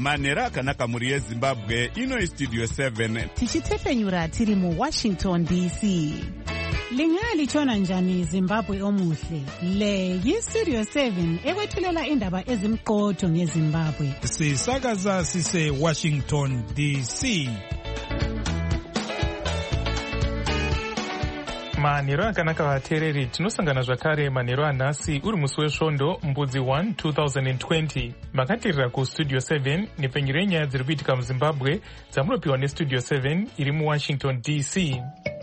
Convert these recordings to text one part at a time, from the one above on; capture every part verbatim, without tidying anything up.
manhero akanaka mhuri yezimbabwe. Ino istudio seven tichitefenyura tiri muwashington D C. Lingalitshona njani Zimbabwe omuhle? Le yistudio seven ekwethulela indaba ezimqotho ngeZimbabwe. Sisakaza sise Washington D C. Manhero akanaka vateereri, tinosangana zvakare manhero anhasi uri musi wesvondo mbudzi one two thousand twenty. Makatirira kustudio seven nepfenyuro yenyaya dziri kuitika muZimbabwe dzamunopiwa nestudio seven iri muWashington D C.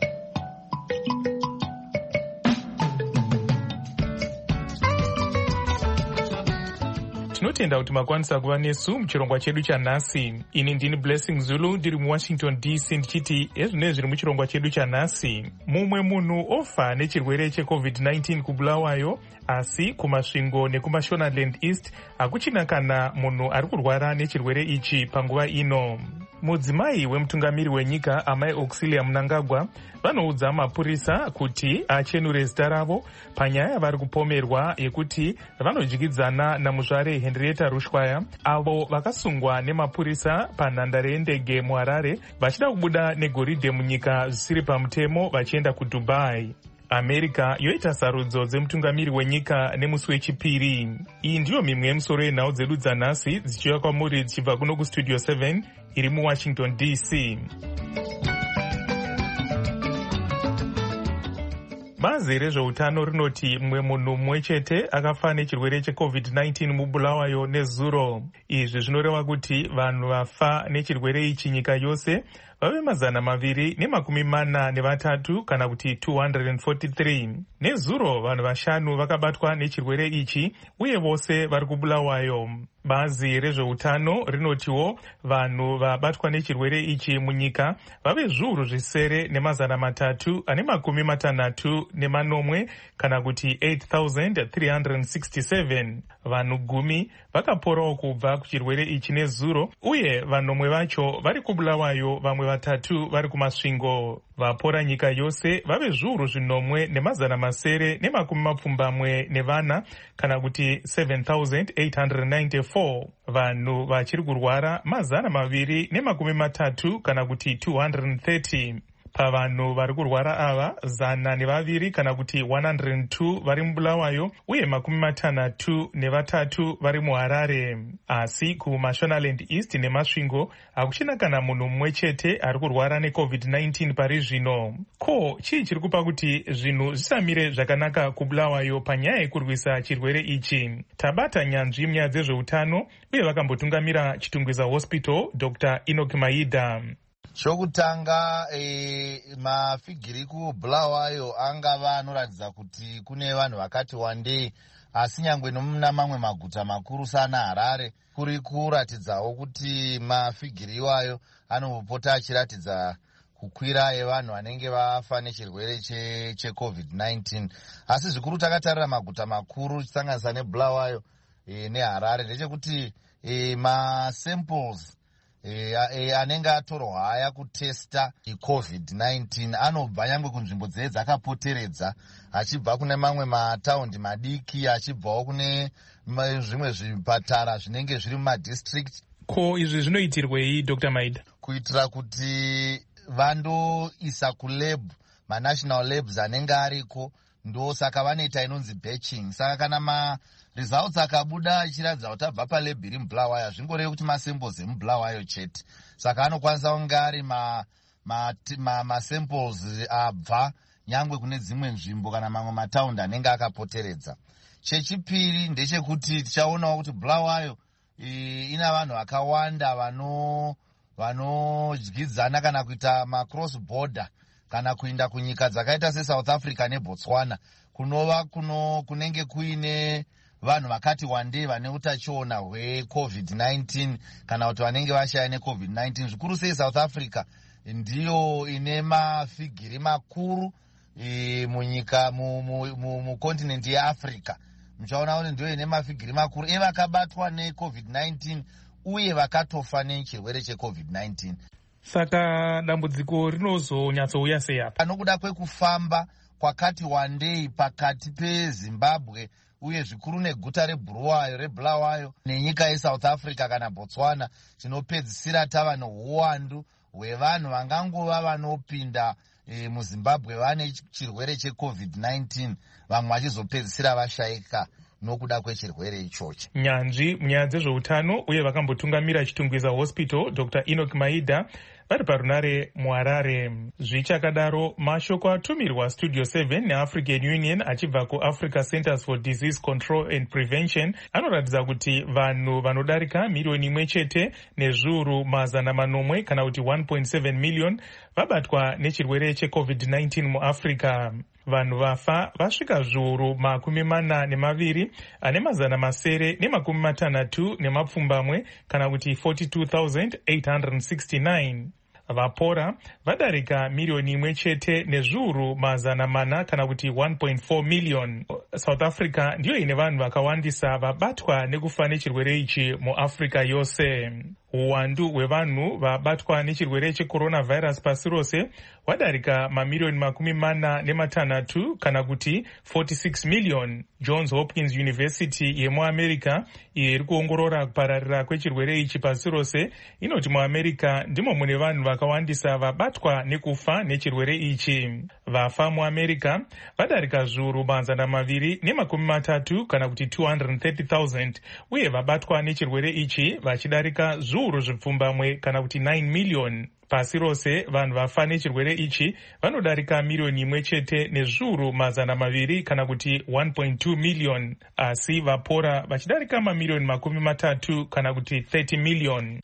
Tinotenda kuti makwanisa kuva nesu muchirongwa chedu chanhasi. Ini ndini Blessing Zulu ndiri muWashington D C ndichiti ezvinenge zviri muchirongwa chedu chanhasi. Mumwe munhu ofa nechirwere checovid nineteen kubulawayo, asi kumasvingo nekumashonaland east hakuchina kana munhu ari kurwara nechirwere ichi panguva ino. Mudzimai wemutungamiri wenyika Amai Auxilia Mnangagwa vanoudza mapurisa kuti achenure zita ravo panyaya yavari kupomerwa yekuti vanodyidzana namuzvare Henrietta Rushwaya, avo vakasungwa nemapurisa panhandare yendege muHarare vachida kubuda negoridhe munyika zvisiri pamutemo vachienda kuDubai. America yoita sarudzo dzemutungamiri wenyika nemusi wechipiri. Iyi ndiyo mimwe yemusoro yenhau dzedu dzanhasi dzichiuya kwamuri dzichibva kuno kustudio seven iri muWashington D C. Bazi rezveutano rinoti mumwe munhu mumwe chete akafa nechirwere checovid nineteen mubulawayo nezuro. Izvi zvinoreva kuti vanhu vafa nechirwere ichi nyika yose vave mazana maviri nemakumi mana nevatatu kana kuti two hundred forty-three. Nezuro vanhu vashanu vakabatwa nechirwere ichi uye vose vari kubulawayo. Bazi rezveutano rinotiwo vanhu vabatwa nechirwere ichi munyika vave zviuru zvisere nemazana matatu ane makumi matanhatu nemanomwe kana kuti eight thousand three hundred sixty-seven. Vanhu gumi vakaporawo kubva kuchirwere ichi nezuro uye vanomwe vacho vari kubulawayo, vamwe vatatu vari kumasvingo. Vapora nyika yose vave zviuru zvinomwe nemazana masere nemakumi mapfumbamwe nevana kana kuti seven thousand eight hundred ninety-four. Vanhu vachiri kurwara mazana maviri nemakumi matatu kana kuti two hundred thirty. Pavanhu vari kurwara ava zana nevaviri kana kuti one hundred two vari mubulawayo uye makumi matanhatu nevatatu vari muHarare. Asi kumashonaland east nemasvingo hakuchina kana munhu mumwe chete ari kurwara necovid nineteen pari zvino. Ko chii chiri kupa kuti zvinhu zvisamire zvakanaka kubulawayo panyaya yekurwisa chirwere ichi? Tabata nyanzvi munyaya dzezveutano uye vakambotungamira Chitungwiza Hospital Doctor Enoch Maida. Chokutanga e, mafigiri kubulawayo angava anoratidza kuti kune vanhu vakati wandei, asi nyangwe nomuna mamwe maguta makuru sana Harare kuri kuratidzawo kuti mafigiri iwayo anopota achiratidza kukwira evanhu vanenge vafa nechirwere checovid nineteen. Asi zvikuru takatarira maguta makuru chisanganisa nebulawayo e, neHarare ndechekuti e, masamples E, e, anenge atorwa haya kutesta covid nineteen anobva nyangwe kunzvimbo dzehe dzakapoteredza, achibva kune mamwe mataundi madiki, achibvawo kune zvimwe zvipatara zvinenge zviri mumadistrict. Ko izvi zvinoitirwei Doctor Maida? Kuitira kuti vandoisa kulab, manational labs anenge ariko, ndosaka vanoita inonzi batching. Saka kana ma results akabuda achiratidza kuti abva palab iri mubulawayo, zvingoreva kuti masamples emubulawayo chete. Saka anokwanisa kunge ari ma, ma, ma, masamples abva nyangwe kune dzimwe nzvimbo kana mamwe mataundi anenge akapoteredza. Chechipiri ndechekuti tichaonawo kuti bulawayo e, ina vanhu vakawanda vano vanodyidzana kana kuita macross border kana kuinda kunyika dzakaita seSouth Africa neBotswana, kunova kuno kunenge kuine vanhu vakati wandei vane utachiona hwecovid nineteen kana kuti vanenge vashaya necovid nineteen. Zvikuru sei South Africa ndiyo ine mafigiri makuru e, munyika mukontinenti yeAfrica. Muchaona kuti ndiyo ine mafigiri makuru evakabatwa necovid nineteen uye vakatofa nechirwere checovid nineteen. Saka dambudziko rinozonyatsouya sei apa? Anokuda kwekufamba kwakati wandei pakati peZimbabwe uye zvikuru neguta rebhurawayo rebhulawayo nenyika yeSouth Africa kana Botswana tinopedzisira tava neuwandu hwevanhu vangangova vanopinda e, muZimbabwe vane chirwere checovid nineteen vamwe vachizopedzisira vashayika nokuda kwechirwere ichochi. Nyanzvi munyaya dzezveutano uye vakambotungamira Chitungwiza Hospital Doctor Enoch Maida vari parunare muHarare. Zvichakadaro, mashoko atumirwa Studio seven neAfrican Union achibva kuAfrica Centers for Disease Control and Prevention anoratidza kuti vanhu vanodarika milioni imwe chete nezviuru mazana manomwe kana kuti one point seven million vabatwa nechirwere checovid nineteen muAfrica. Vanhu vafa vasvika zviuru makumi mana nemaviri ane mazana masere nemakumi matanhatu nemapfumbamwe kana kuti forty-two thousand eight hundred sixty-nine. Vapora vadarika milioni imwe chete nezviuru mazana mana kana kuti one point four million. South Africa ndiyo ine vanhu vakawandisa vabatwa nekufa nechirwere ichi muAfrica yose. Uwandu hwevanhu vabatwa nechirwere checoronavirus pasi rose wadarika mamilioni makumi mana nematanhatu kana kuti forty-six million. Johns Hopkins University yemuAmerica iyo iri kuongorora kupararira kwechirwere ichi pasi rose inoti muAmerica ndimo mune vanhu vakawandisa vabatwa nekufa nechirwere ichi. Vafa muAmerica vadarika zviuru mazana maviri nemakumi matatu kana kuti two hundred thirty thousand uye vabatwa nechirwere ichi vachidarika zviuru zvipfumbamwe kana kuti nine million. Pasi rose vanhu vafa nechirwere ichi vanodarika milioni imwe chete nezviuru mazana maviri kana kuti one point two million, asi vapora vachidarika mamilioni makumi matatu kana kuti thirty million.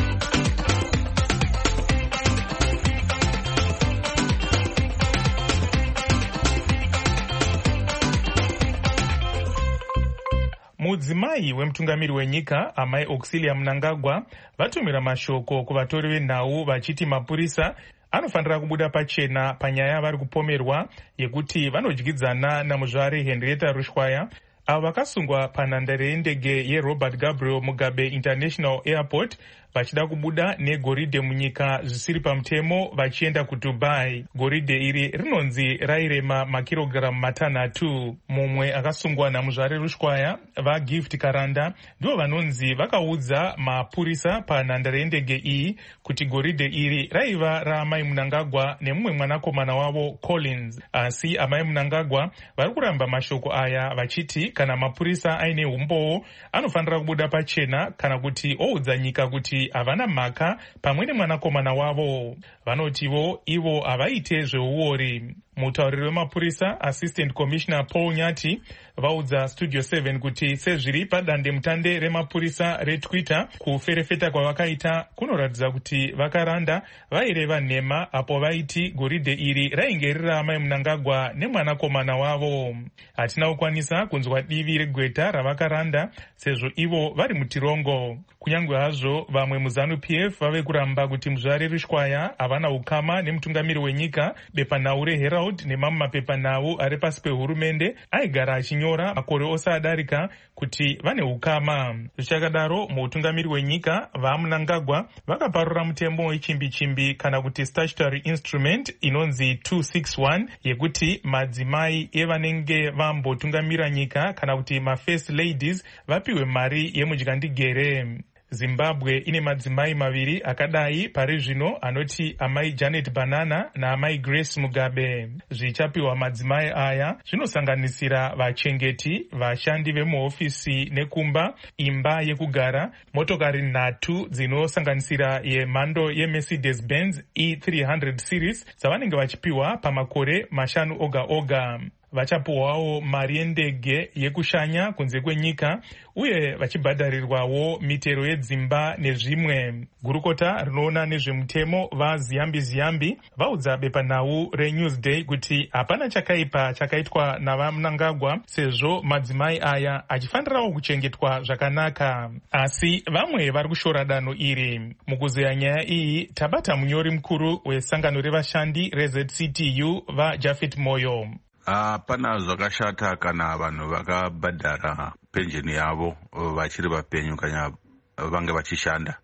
Mudzimai wemutungamiri wenyika amai Auxilia Mnangagwa vatumira mashoko kuvatori venhau vachiti mapurisa anofanira kubuda pachena panyaya vari kupomerwa yekuti vanodyidzana namuzvare Henrietta Rushwaya avo vakasungwa panhandare yendege yeRobert Gabriel Mugabe International Airport vachida kubuda negoridhe munyika zvisiri pamutemo vachienda kuDubai. Goridhe iri rinonzi rairema makirogiramu matanhatu. Mumwe akasungwa namuzvare Rushwaya vaGift Karanda ndivo vanonzi vakaudza mapurisa panhandare yendege iyi kuti goridhe iri raiva raamai Mnangagwa nemumwe mwanakomana wavo Collins. Asi amai Mnangagwa vari kuramba mashoko aya vachiti kana mapurisa aine umbowo anofanira kubuda pachena kana kuti oudza nyika kuti havana mhaka pamwe nemwanakomana wavo. Vanotivo ivo havaite zveuori. Mutauriri wemapurisa Assistant Commissioner Paul Nyati vaudza Studio seven kuti sezviri padande mutande remapurisa reTwitter kuferefeta kwavakaita kunoratidza kuti vakaranda vaireva nhema apo vaiti goridhe iri rainge riri raamai Mnangagwa nemwanakomana wavo. Hatina kukwanisa kunzwa divi regweta ravakaranda sezvo ivo vari mutirongo. Kunyange hazvo vamwe muZanu-P F vave kuramba kuti muzvare Rushwaya havana ukama nemutungamiri wenyika, bepanhau reHerald nemamwe mapepanhau ari pasi pehurumende aigara achinyora makore ose adarika kuti vane ukama. Zvichakadaro, muutungamiri wenyika vaMnangagwa vakaparura mutemo wechimbi-chimbi kana kuti statutory instrument inonzi two sixty-one yekuti madzimai evanenge vambotungamira nyika kana kuti mafirst ladies vapiwe mari yemudyandigere. Zimbabwe ine madzimai maviri akadai pari zvino anoti amai Janet Banana naamai Grace Mugabe. Zvichapiwa madzimai aya zvinosanganisira vachengeti, vashandi vemuhofisi nekumba, imba yekugara, motokari nhatu dzinosanganisira yemhando yeMercedes Benz E three hundred series dzavanenge vachipiwa pamakore mashanu oga oga. Vachapuwawo mari yendege yekushanya kunze kwenyika uye vachibhadharirwawo mitero yedzimba nezvimwe. Gurukota rinoona nezvemutemo vaZiyambi Ziyambi vaudza bepanhau reNewsday kuti hapana chakaipa chakaitwa navaMnangagwa sezvo madzimai aya achifanirawo kuchengetwa zvakanaka. Asi vamwe vari kushora danho iri. Mukuzeya nyaya iyi tabata munyori mukuru wesangano revashandi reZ C T U vaJafet Moyo. Hapana zvakashata kana vanhu vakabhadhara penjeni yavo vachiri vapenyu kana vange vachishanda.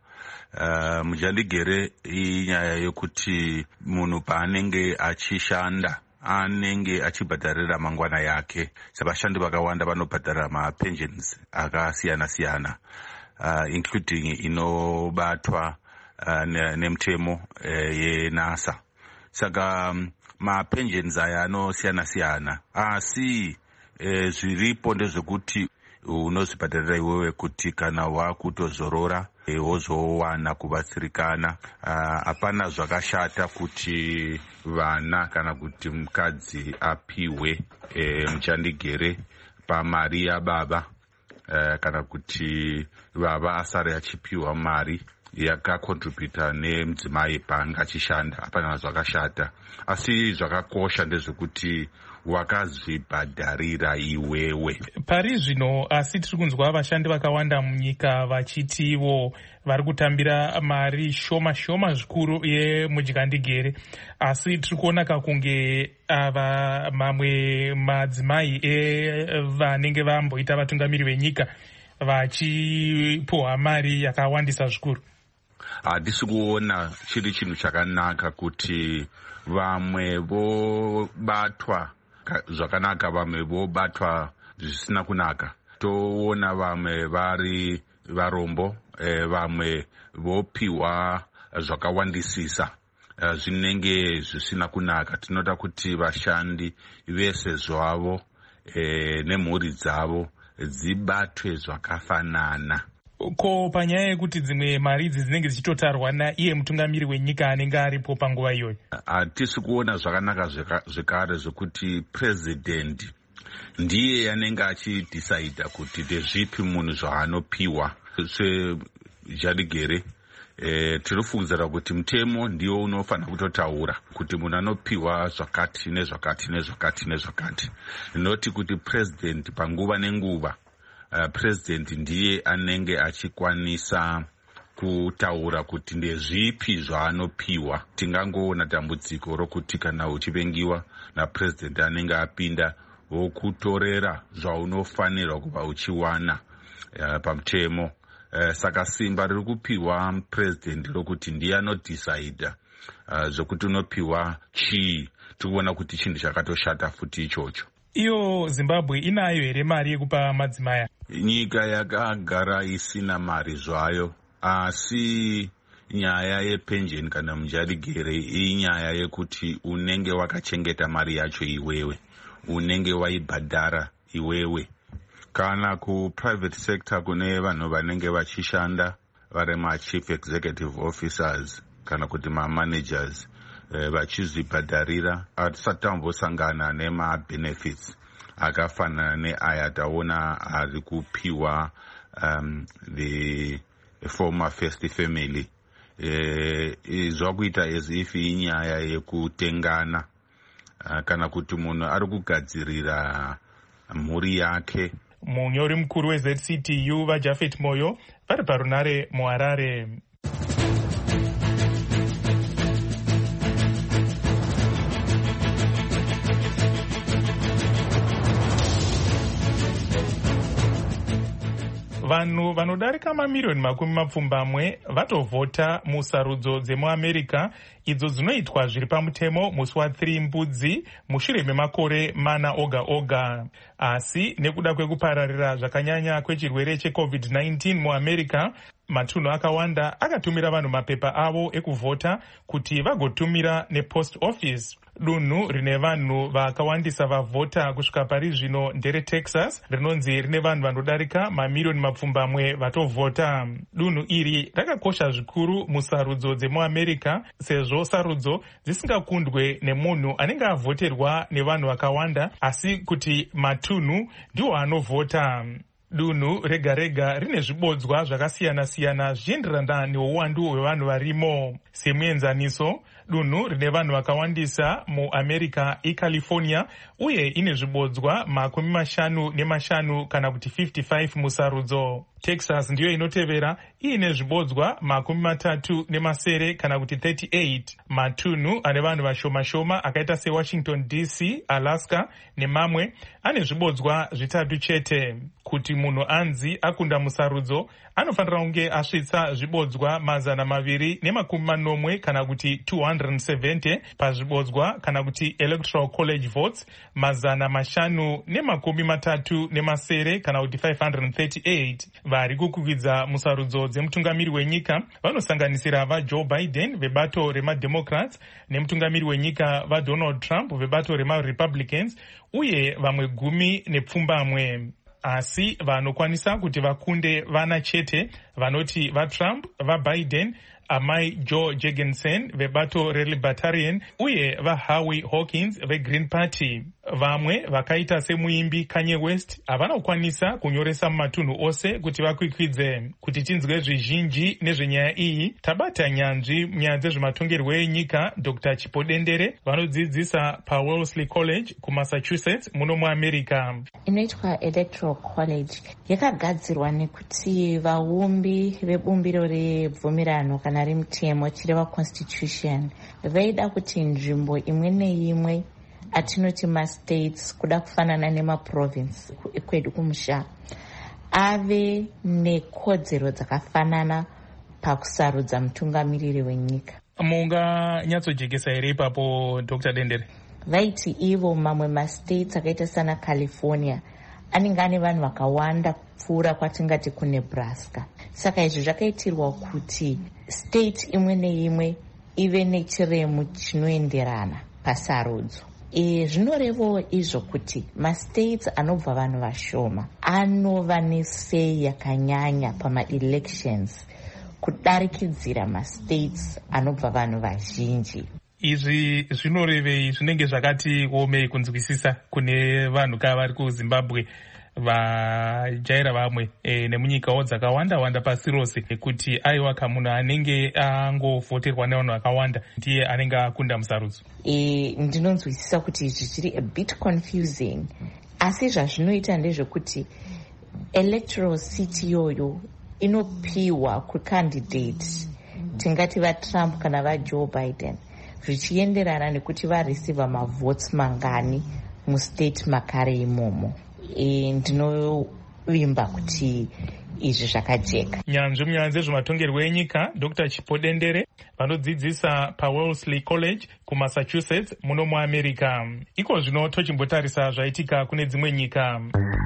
Mudyandigere inyaya yekuti munhu paanenge achishanda anenge achibhadharira mangwana yake. Vashandi vakawanda vanobhadhara mapensions akasiyana siyana, uh, including inobatwa uh, nemutemo uh, yenasa. Saka um, mapensions aya anosiyana siyana, asi uh, zviripo ndezvekuti unozvibhadharira iwewe kuti kana wakutozorora e, wozowana kubatsirikana. Hapana uh, zvakashata kuti vana kana kuti mukadzi apiwe e, muchandigere pamari yababa, e, kana kuti baba asare achipiwa mari yakakontributa nemudzimai paanga achishanda. Hapana zvakashata, asi zvakakosha ndezvekuti wakazvibhadharira iwewe. Pari zvino asi tiri kunzwa vashandi vakawanda munyika vachitiwo vari kutambira mari shoma shoma zvikuru yemudyandigere, asi tiri kuona kakunge ava mamwe madzimai evanenge vamboita vatungamiri venyika vachipohwa mari yakawandisa zvikuru. Handisi kuona chiri chinhu chakanaka kuti vamwe vobatwa zvakanaka vamwe vobatwa zvisina kunaka. Toona vamwe vari varombo, e, vamwe vopiwa zvakawandisisa e, zvinenge zvisina kunaka. Tinoda kuti vashandi vese zvavo e, nemhuri dzavo dzibatwe zvakafanana. Ko panyaya yekuti dzimwe mari idzi dzinenge dzichitotarwa naiye mutungamiri wenyika anenge aripo panguva iyoyo, hatisi kuona zvakanaka zvekare zvekuti president ndiye anenge achidhisaidha kuti ndezvipi munhu zvaanopiwa. Sejadhigere e, tirifungidzira kuti mutemo ndiwo unofanira kutotaura kuti munhu anopiwa zvakati nezvakati nezvakati nezvakati, noti kuti president panguva nenguva Uh, president ndiye anenge achikwanisa kutaura kuti ndezvipi zvaanopiwa. Tingangoona dambudziko rokuti kana uchivengiwa napresident anenge apinda wokutorera zvaunofanirwa kuva uchiwana uh, pamutemo. Uh, saka simba riri kupiwa president rokuti ndiye anodhisaidha uh, zvokuti unopiwa chii. Tikuona kuti chinhu chakatoshata futi ichocho. Iyo Zimbabwe inayo here mari yekupa madzimai? Nyika yakagara isina mari zvayo, asi nyaya yepension kana mujadigere inyaya yekuti unenge wakachengeta mari yacho iwewe, unenge waibhadhara iwewe. Kana kuprivate sector kune vanhu vanenge vachishanda vari machief executive officers kana kuti mamanagers vachizvibhadharira, hatisati tambosangana nema-benefits akafanana neaya taona ari kupiwa um, the former first family. E, zvakuita as if inyaya yekutengana uh, kana kuti munhu ari kugadzirira mhuri yake. Munyori mukuru we Z C T U vaJafet Moyo vari parunare muHarare. Vanhu vanodarika mamiliyoni makumi mapfumbamwe vatovhota musarudzo dzemuAmerica idzo dzinoitwa zviri pamutemo musi wathiri mbudzi mushure memakore mana oga oga. Asi nekuda kwekupararira zvakanyanya kwechirwere checovid nineteen muAmerica, matunhu akawanda akatumira vanhu mapepa avo ekuvhota kuti vagotumira nepost office. Dunhu rine vanhu vakawandisa vavhota kusvika pari zvino ndereTexas, rinonzi rine vanhu vanodarika mamiliyoni mapfumbamwe vatovhota. Dunhu iri rakakosha zvikuru musarudzo dzemuAmerica sezvo sarudzo dzisingakundwe nemunhu anenge avhoterwa nevanhu vakawanda, asi kuti matunhu ndiwo anovhota. Dunhu rega rega rine zvibodzwa zvakasiyana siyana zvichienderana neuwandu hwevanhu varimo. Semuenzaniso, dunhu rine vanhu vakawandisa muAmerica iCalifornia uye ine zvibodzwa makumi mashanu nemashanu kana kuti fifty-five musarudzo. Texas ndiyo inotevera iine zvibodzwa makumi matatu nemasere kana kuti thirty-eight. Matunhu ane vanhu vashoma shoma akaita seWashington D C, Alaska nemamwe ane zvibodzwa zvitatu chete. Kuti munhu anzi akunda musarudzo anofanira kunge asvitsa zvibodzwa mazana maviri nemakumi manomwe kana kuti two hundred hundred seventy pazvibodzwa kana kuti electoral college votes mazana mashanu nemakumi matatu nemasere kana kuti five hundred thirty-eight. Vari kukwikwidzwa musarudzo dzemutungamiri wenyika vanosanganisira vaJoe Biden vebato remademocrats nemutungamiri wenyika vaDonald Trump vebato remarepublicans uye vamwe gumi nepfumbamwe. Asi vanokwanisa kuti vakunde vana chete vanoti vaTrump, vaBiden, amai Joe Jorgensen vebato reLibertarian uye vaHowie Hawkins veGreen Party. Vamwe vakaita semuimbi Kanye West havana kukwanisa kunyoresa mumatunhu ose kuti vakwikwidze. Kuti tinzwe zvizhinji nezvenyaya iyi, tabata nyanzvi munyaya dzezvematongerwo enyika Doctor Chipo Dendere vanodzidzisa paWellesley College kuMassachusetts muno muAmerica. Inoitwa Electoral College yakagadzirwa nekuti vaumbi vebumbiro rebvumirano kana remutemo chireva constitution vaida kuti nzvimbo imwe neimwe atinoti mastates kuda kufanana nemaprovince ekwedu kumusha ave nekodzero dzakafanana pakusarudza mutungamiriri wenyika. Munganyatsojekesa here ipapo Doctor Dendere? Vaiti ivo mamwe mastates akaita sana California anenge ane vanhu vakawanda kupfuura kwatingati kuNebraska. Saka izvi zvakaitirwa kuti state imwe neimwe ive nechiremu chinoenderana pasarudzo. E, zvinorevawo izvo kuti mastates anobva vanhu vashoma anova nesei yakanyanya pamaelections kudarikidzira mastates anobva vanhu vazhinji. Izvi zvinorevei? Zvinenge zvakati omei kunzwisisa kune vanhu kava vari kuZimbabwe vajaira vamwe e, nemunyikawo dzakawanda wanda pasi rose kuti aiwa kamunhu anenge angovhoterwa nevanhu vakawanda ndiye anenge akunda musarudzo. E, ndinonzwisisa kuti izvi zviri a bit confusing, asi zvazvinoita ndezvekuti electoral seat iyoyo inopiwa kucandidate tingati vaTrump kana vaJoe Biden zvichienderana nekuti vareceive mavotes mangani mustate makare imomo. E, ndinovimba kuti izvi zvakajeka. Nyanzvi munyaya dzezvematongerwo enyika Doctor Chipo Dendere vanodzidzisa paWellesley College kuMassachusetts muno muAmerica. Iko zvino tochimbotarisa zvaitika kune dzimwe nyika.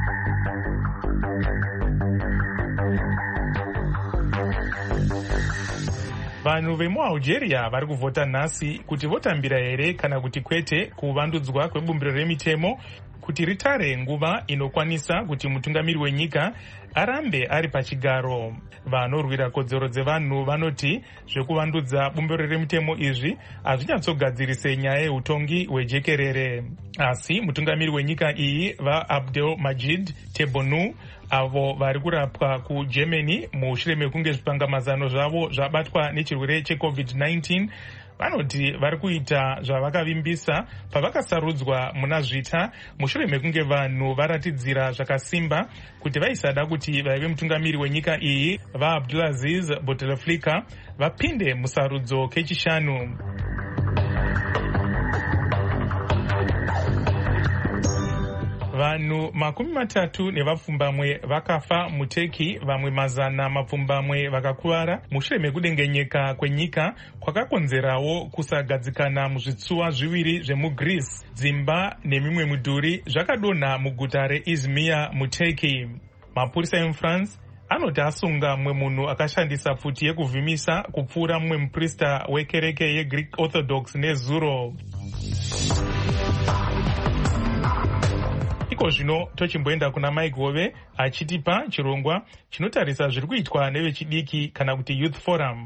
Vanhu vemuAlgeria vari kuvhota nhasi kuti votambira here kana kuti kwete kuvandudzwa kwebumbiro remitemo kuti ritare nguva inokwanisa kuti mutungamiri wenyika arambe ari pachigaro. Vanorwira kodzero dzevanhu vanoti zvekuvandudza bumbiro remitemo izvi hazvinyatsogadzirise nyaya yeutongi hwejekerere. Asi mutungamiri wenyika iyi vaAbdelmajid Tebboune avo vari kurapwa kuGermany mushure mekunge zvipangamazano zvavo zvabatwa nechirwere checovid nineteen vanoti vari kuita zvavakavimbisa pavakasarudzwa muna zvita mushure mekunge vanhu varatidzira zvakasimba kuti vaisada kuti vaive mutungamiri wenyika iyi vaAbdulaziz Bouteflika vapinde musarudzo kechishanu. Vanhu makumi matatu nevapfumbamwe vakafa muTurkey, vamwe mazana mapfumbamwe vakakuvara mushure mekudengenyeka kwenyika kwakakonzerawo kusagadzikana muzvitsuwa zviviri zvemuGreece. Dzimba nemimwe midhuri zvakadonha muguta reIzmir muTurkey. Mapurisa emuFrance anoti asunga mumwe munhu akashandisa pfuti yekuvhimisa kupfuura mumwe muprista wekereke yeGreek Orthodox nezuro. Iko zvino tochimboenda kuna Mike Hove achitipa chirongwa chinotarisa zviri kuitwa nevechidiki kana kuti Youth Forum.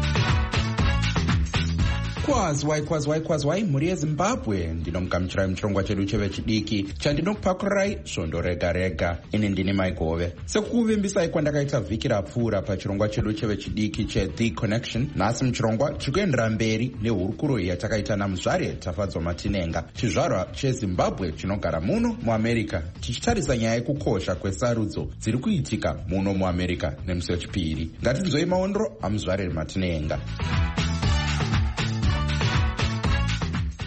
Kwazwai kwazwai kwazwai mhuri yeZimbabwe, ndinomugamuchirai muchirongwa chedu chevechidiki chandinokupakurirai svondo rega rega. Ini ndini Mike Hove. Sekukuvimbisai kwandakaita vhiki rapfuura pachirongwa chedu chevechidiki cheThe Connection, nhasi muchirongwa tiri kuendera mberi nehurukuro yatakaita naMuzvare Tafadzwa Matinenga, chizvarwa cheZimbabwe chinogara muno muAmerica, tichitarisa nyaya yekukosha kwesarudzo dziri kuitika muno muAmerica nemusi wechipiri. Ngatinzwei maondro aMuzvare Matinenga.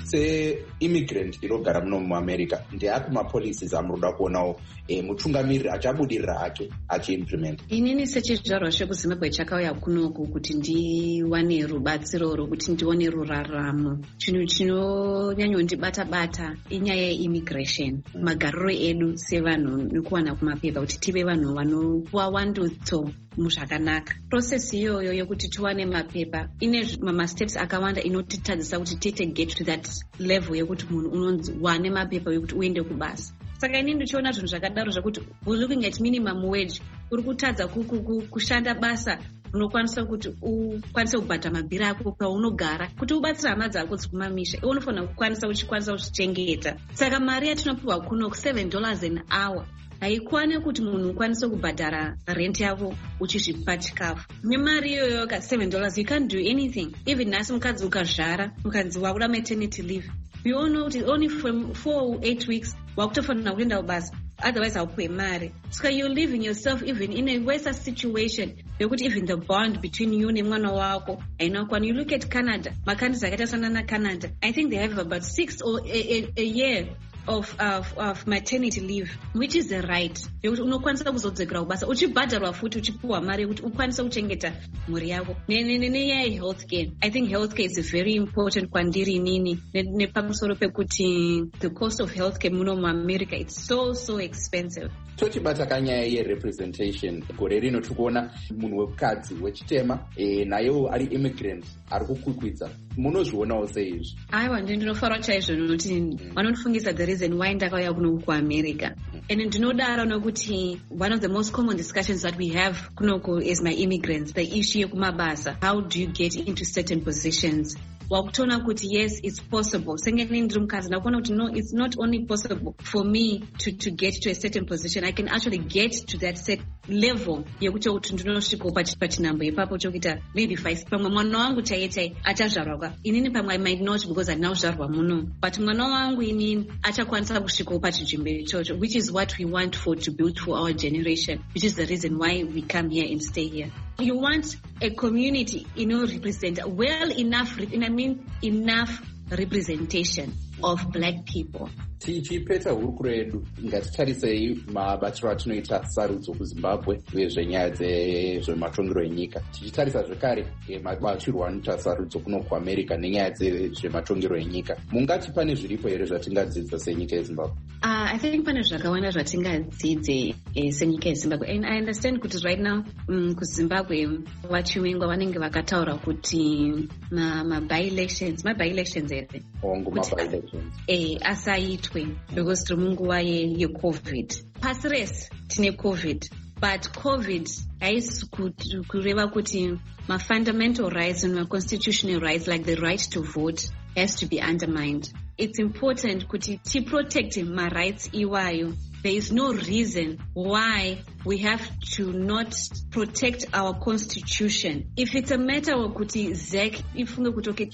seimmigrant inogara muno muamerica ndeapi mapolicies amuroda kuonawo e, mutungamiriri achabudirira hake achiimplement? Inini sechizvarwa chekuzimbabwe chakauya kunoku kuti ndiwane rubatsiro rwokuti ndione ruraramo. Chinhu chinonyanyondibata bata inyaya yeimmigration, magariro edu sevanhu nekuwana kumapepa kuti tive vanhu vanopuwa wandutso muzvakanaka. Process iyoyo yokuti tiwane mapepa ine masteps akawanda inotitadzisa kuti tite get to that level yekuti munhu unonzi wane mapepa yokuti uende kubasa. Saka inini ndichiona zvinhu zvakadaro zvakuti we're looking at minimum wage, uri kutadza kushanda basa unokwanisa kuti ukwanise kubhadhara mabhiri ako paunogara, kuti ubatsira hama dzako dzikumamisha, iwe unofanira kukwanisa uchikwanisa kuchichengeta. Saka mari yatinopiwa kuno seven dollars an hour haikwane kuti munhu ukwanise kubhadhara rent yako uchizvipa chikafu. Nemari iyoyo ka seven dollars you can't do anything. Even nasi mukadzi ukazvara ukanzi wakuda maternity leave, you all know kuti only from four or eight weeks wakutofanira kuenda kubasa, otherwise haupuwe mari. So you're leaving yourself even in a worse situation yokuti even the bond between you nemwana wako hainakwana. You look at Canada, makandis akaita sana na Canada, I think they have about six or a, a, a year of, of, of maternity leave, which is the right yokuti unokwanisa kuzodzekera kubasa uchibhadharwa futi uchipuwa mari yokuti ukwanisa kuchengeta mhuri yako. Nenyaya yehealthcare, I think healthcare is very important kwandiri inini, nepamusoro pekuti the cost of healthcare muno muAmerica it's so so expensive. Tochibata kanyaya yerepresentation, gore rino tikuona munhu wekadzi wechitema e, nayewo ari immigrant ari kukwikwidza, munozvionawo seizvi? Aiwa, ndinofarwa chaizvo nokuti vanondifungisa the reason why ndakauya kuno kuAmerica. And ndinodaro nokuti one of the most common discussions that we have kunoko as my immigrants, the issue yekumabasa, how do you get into certain positions? Wakutona kuti yes, it's possible. Sengeni ndiri mukadzi ndakuona kuti no, it's not only possible for me to, to get to a certain position, I can actually get to that set level yekuti kuti ndinosvikawo pachinhambo ipapo chokuita maybe five pamwe mwana wangu chaiye chaiye achazvarwa. Inini pamwe I might not because handina kuzvarwa muno, but mwana wangu inini achakwanisa kusvikawo pachinzvimbo ichocho, which is what we want for to build for our generation, which is the reason why we come here and stay here. You want a community, you know, represent well enough, I mean enough representation of black people. Tichipeta hurukuro yedu ngatitarisei mabatiro atinoita sarudzo kuZimbabwe vezvenyaya dzezvematongero enyika, tichitarisa zvekare mabatiro anoita sarudzo kuno kuAmerica nenyaya dzezvematongero enyika, mungati pane zviripo here zvatingadzidza senyika yeZimbabwe? Uh, I think pane zvakawanda zvatingadzidze eh, senyika yeZimbabwe, and I understand kuti right now um, kuZimbabwe vachiwingwa vanenge vakataura kuti ma-by-elections ma-by-elections here ongo ma-by-elections eh, asaitwe because tiri munguva yecovid. Pasi rese tine covid, but covid haisi kureva kuti ma-fundamental rights and ma-constitutional rights like the right to vote has to be undermined. It's important kuti ti-protect ma-rights iwayo. There is no reason why we have to not protect our constitution. If it's a matter of kuti Z E C, if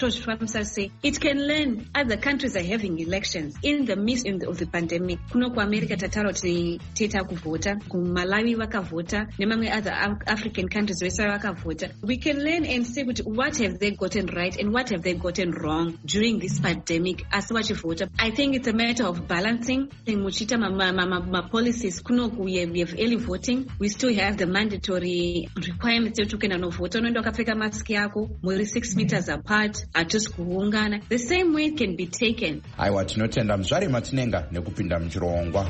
say it can learn other countries are having elections in the midst of the pandemic. Kuno ku America tataro teta kuvota, ku Malawi vakavota, nemamwe other African countries vese vakavota. We can learn and see what have they gotten right and what have they gotten wrong during this pandemic as vachivota. I think it's a matter of balancing. Muchita mama my policies kuno we have early voting, we still have the mandatory requirements to kenda no vote unoenda ukapfeka mask yako muri six meters apart, hatusi kuungana. The same way it can be taken. Aiwa, tinotenda Mzvari Matinenga nekupinda muchirongwa.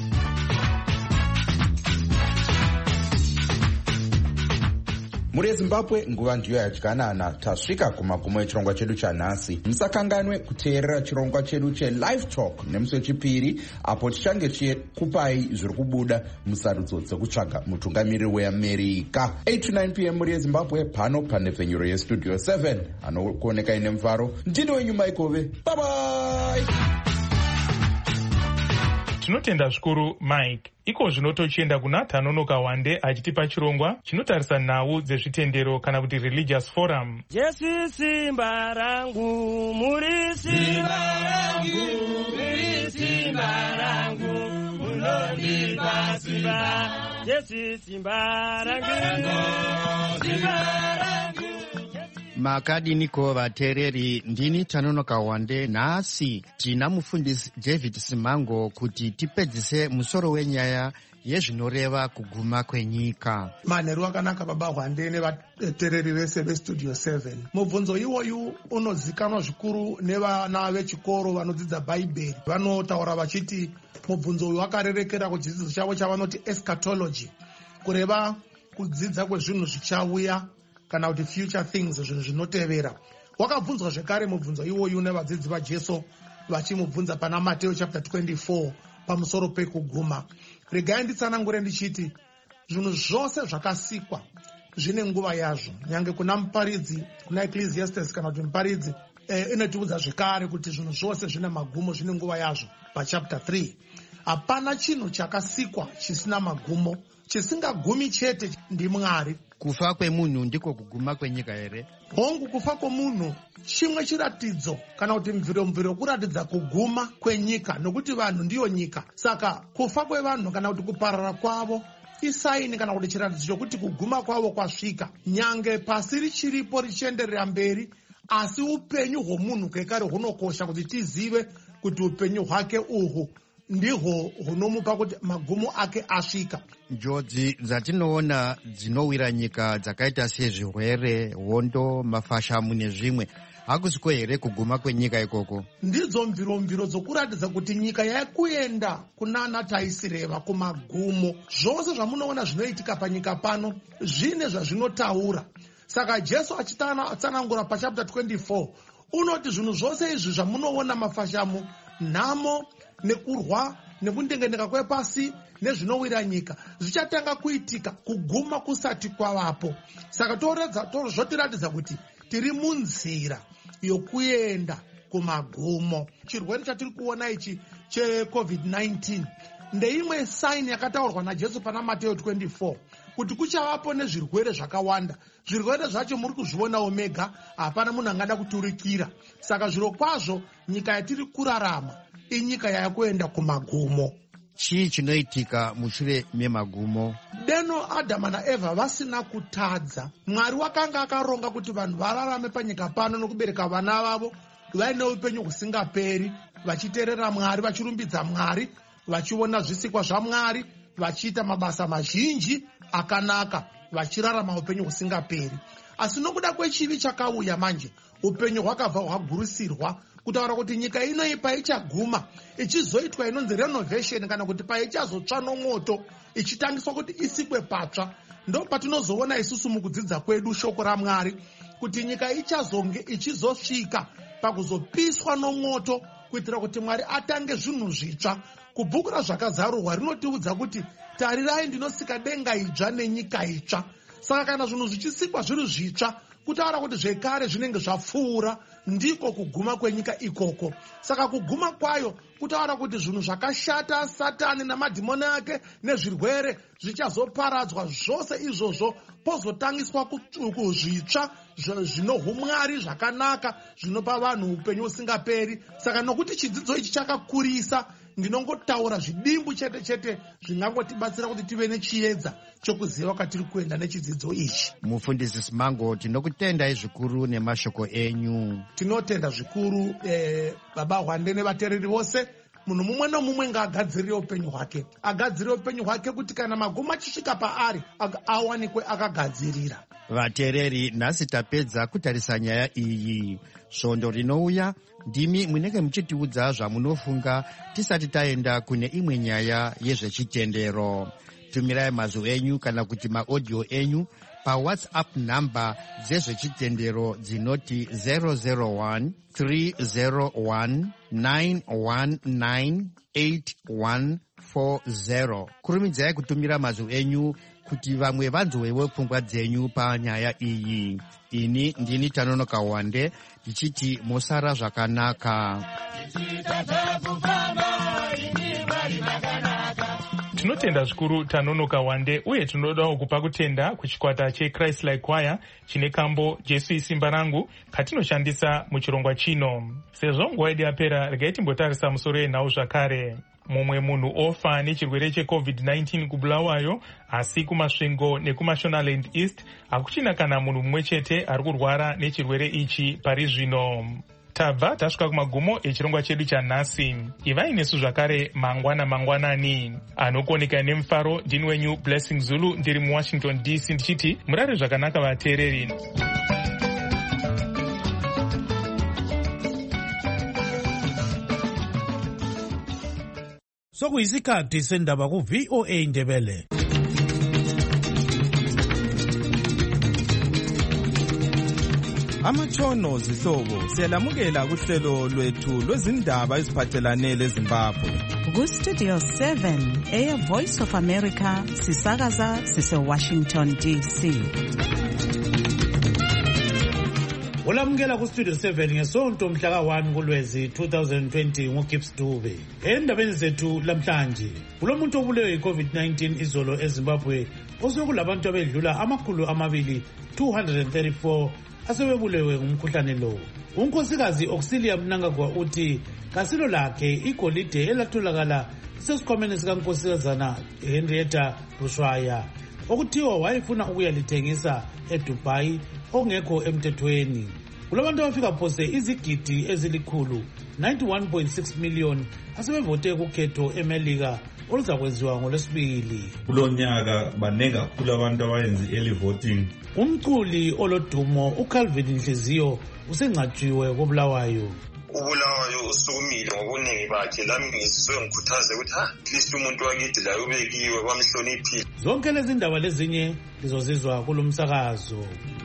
Muri Zimbabwe nguva ndiyo yadyanana, tasvika kumagumo echirongwa chedu chanhasi. Musakanganwe kuteerera chirongwa chedu che-Live Talk nemusi wechipiri, apo tichange tichikupai zviri kubuda musarudzo dzekutsvaga mutungamiriri weAmerica. eight to nine p m muri yeZimbabwe, pano panepfenyuro yestudio seven. Anokuoneka ine mufaro, ndini wenyu Maikove. Bye bye. Tinotenda zvikuru Mike. Iko zvino tochienda kuna Tanonoka Wande achitipa chirongwa chinotarisa nhau dzezvitendero kana kuti religious forum. Jesu simba rangu, muri simba rangu, muri simba rangu, munondipa simba. Jesu simba rangu, simba rangu. makadiniko vateereri, ndini Tanonoka Wande. Nhasi tina mufundisi David Simango kuti tipedzise musoro wenyaya yezvinoreva kuguma kwenyika. Manheru akanaka baba Wande nevateereri vese vestudio seven. Mubvunzo iwoyu unozikanwa zvikuru nevana vechikoro vanodzidza bhaibheri. Vanotaura vachiti mubvunzo uyu wakarerekera kudzidziso chavo chavanoti eschatology, kureva kudzidza kwezvinhu zvichauya kana kuti future things, zvinhu zvinotevera. Wakabvunzwa zvekare mubvunzo iwoyu nevadzidzi vaJesu vachimubvunza pana Mateo chapter twenty-four pamusoro pekuguma. Regai nditsanangure ndichiti zvinhu zvose zvakasikwa zvine nguva yazvo. Nyange kuna muparidzi, kuna Ecclesiastes kana kuti muparidzi eh, inotiudza zvekare kuti zvinhu zvose zvine magumo zvine nguva yazvo pachapter three. Hapana chinhu chakasikwa chisina magumo. Chisingagumi chete ndi Mwari. Kufa kwemunhu ndiko kuguma kwenyika here? Hongu, kufa kwemunhu chimwe chiratidzo kana kuti mviro mviro kuratidza kuguma kwenyika, nokuti vanhu ndiyo nyika. Saka kufa kwevanhu kana kuti kuparara kwavo isaini kana kuti chiratidzo chokuti kuguma kwavo kwasvika. Nyange pasi richiripo richienderera mberi, asi upenyu hwomunhu kekare hunokosha kuti tizive kuti upenyu hwake uhwu ndihwo hunomupa kuti magumo ake asvika. Njodzi dzatinoona dzinowira nyika dzakaita sezvirwere, hondo, mafashamu nezvimwe, hakusiko here kuguma kwenyika ikoko? Ndidzo mviro mviro dzokuratidza kuti nyika yakuenda kunana taisireva kumagumo. Zvose zvamunoona zvinoitika panyika pano zvine zvazvinotaura. Saka Jesu achitsanangura pachapter twenty-four unoti zvinhu zvose izvi zvamunoona, mafashamu, nhamo, nekurwa, nekundengeneka kwepasi nezvinowira nyika, zvichatanga kuitika kuguma kusati kwavapo. Saka zvotiratidza kuti tiri munzira yokuenda kumagumo. Chirwere chatiri kuona ichi checovid nineteen ndeimwe saini yakataurwa naJesu pana Mateo twenty-four kuti kuchavapo nezvirwere zvakawanda. Zvirwere zvacho muri kuzviona omega, hapana munhu angada kuturikira. Saka zviro kwazvo nyika yatiri kurarama inyika yakuenda kumagumo. Chii chinoitika mushure memagumo? Deno Adama naEvha vasina kutadza. Mwari wakanga akaronga kuti vanhu vararame panyika pano nokubereka vana vavo vaine upenyu husingaperi, vachiteerera Mwari, vachirumbidza Mwari, vachiona zvisikwa zvaMwari, vachiita mabasa mazhinji akanaka, vachirarama upenyu husingaperi. Asi nokuda kwechivi chakauya manje, upenyu hwakabva hwagurusirwa, kutaura kuti nyika ino paichaguma ichizoitwa inonzi renovation kana kuti paichazotsva nomoto ichitangiswa kuti isikwe patsva, ndo patinozoona isusu mukudzidza kwedu shoko raMwari kuti nyika ichazonge ichizosvika pakuzopiswa nomoto kuitira kuti Mwari atange zvinhu zvitsva. Kubhuku razvakazarurwa rinotiudza kuti tarirai ndinosika denga idzva nenyika itsva. Saka kana zvinhu zvichisikwa zviri zvitsva, kutaura kuti zvekare zvinenge zvapfuura, ndiko kuguma kwenyika ikoko. Saka kuguma kwayo kutaura kuti zvinhu zvakashata, Satani namadhimoni ake nezvirwere zvichazoparadzwa zvose izvozvo, pozotangiswa kuzvitsva zvinohumwari zvakanaka zvinopa vanhu upenyu usingaperi. Saka nokuti chidzidzo ichi chakakurisa, ndinongotaura zvidimbu chete chete zvingangotibatsira kuti tive nechiedza chokuziva kwatiri kuenda nechidzidzo ichi. Mufundisi Simango, tinokutendai zvikuru nemashoko enyu. Tinotenda zvikuru eh, baba Wande nevateereri vose. Munhu mumwe nomumwe ngaagadzirire upenyu hwake, agadzirire upenyu hwake kuti kana magumo achisvika paari awanikwe akagadzirira. Vateereri, nhasi tapedza kutarisa nyaya iyi. Svondo rinouya ndimi munenge muchitiudza zvamunofunga tisati taenda kune imwe nyaya yezvechitendero. Tumirai mazwi enyu kana kuti maaudio enyu pawhatsapp namba dzezvechitendero dzinoti zero zero one three zero one nine one nine eight one four zero. Kurumidzai kutumira mazwi enyu kuti vamwe vanzwewo pfungwa dzenyu panyaya iyi. Ini ndini Tanonoka Wande ndichiti mosara zvakanaka. tinotenda zvikuru tanonoka wande uye tinodawo kupa kutenda kuchikwata cheChrist Like Choir chine kambo Jesu isimba rangu katinoshandisa muchirongwa chino. Sezvo nguva yedu yapera, regai timbotarisa musoro yenhau zvakare. Mumwe munhu ofa nechirwere checovid nineteen kubulawayo, asi kumasvingo nekumashonaland east hakuchina kana munhu mumwe chete ari kurwara nechirwere ichi pari zvino. Tabva tasvika kumagumo echirongwa chedu chanhasi. Ivai nesu zvakare mangwana mangwanani. Anokoneka nemufaro ndini wenyu Blessing Zulu, ndiri muWashington D C ndichiti murare zvakanaka vateereri. Sokuyisikhathi sendaba ku V O A Ndebele. Amatshono zihlobo siyalamukela kuhlelo lwethu lwezindaba eziphathelane leZimbabwe. Ku Studio seven eya Voice of America sisakaza sise Washington D C. Olamukela ku Studio seven ngesonto mhla ka one kuLwezi two thousand twenty nguGibbs Dube. Endabeni zethu lamhlanje, kulomuntu obulewe yiCovid nineteen izolo eZimbabwe osokulabantu abedlula amakhulu amabili two hundred thirty-four asebebulewe ngumkhuhlane lo. Unkosikazi Auxilia Mnangagwa uthi kasilo lakhe igolide elatholakala sesikhwameni sikankosazana Henrietta Rushwaya okuthiwa wayefuna ukuyalithengisa eDubai ongekho emthethweni. Kulabantu abafika phose izigidi ezilikhulu ninety-one point six million asebevote kukhetho eMelika oluzakwenziwa ngolwesibili. Kulonyaka banengi kakhulu abantu abayenza early voting. Umculi olodumo uCalvin Nhliziyo usengcwatshiwe koBulawayo. uBulawayo usukumile ngobuningi bakhe, lami ngisuke ngikhuthaze ukuthi ha at least umuntu wakithi la ubekiwe kwamhloniphile. Zonke lezi ndaba lezinye lizozizwa kulomsakazo.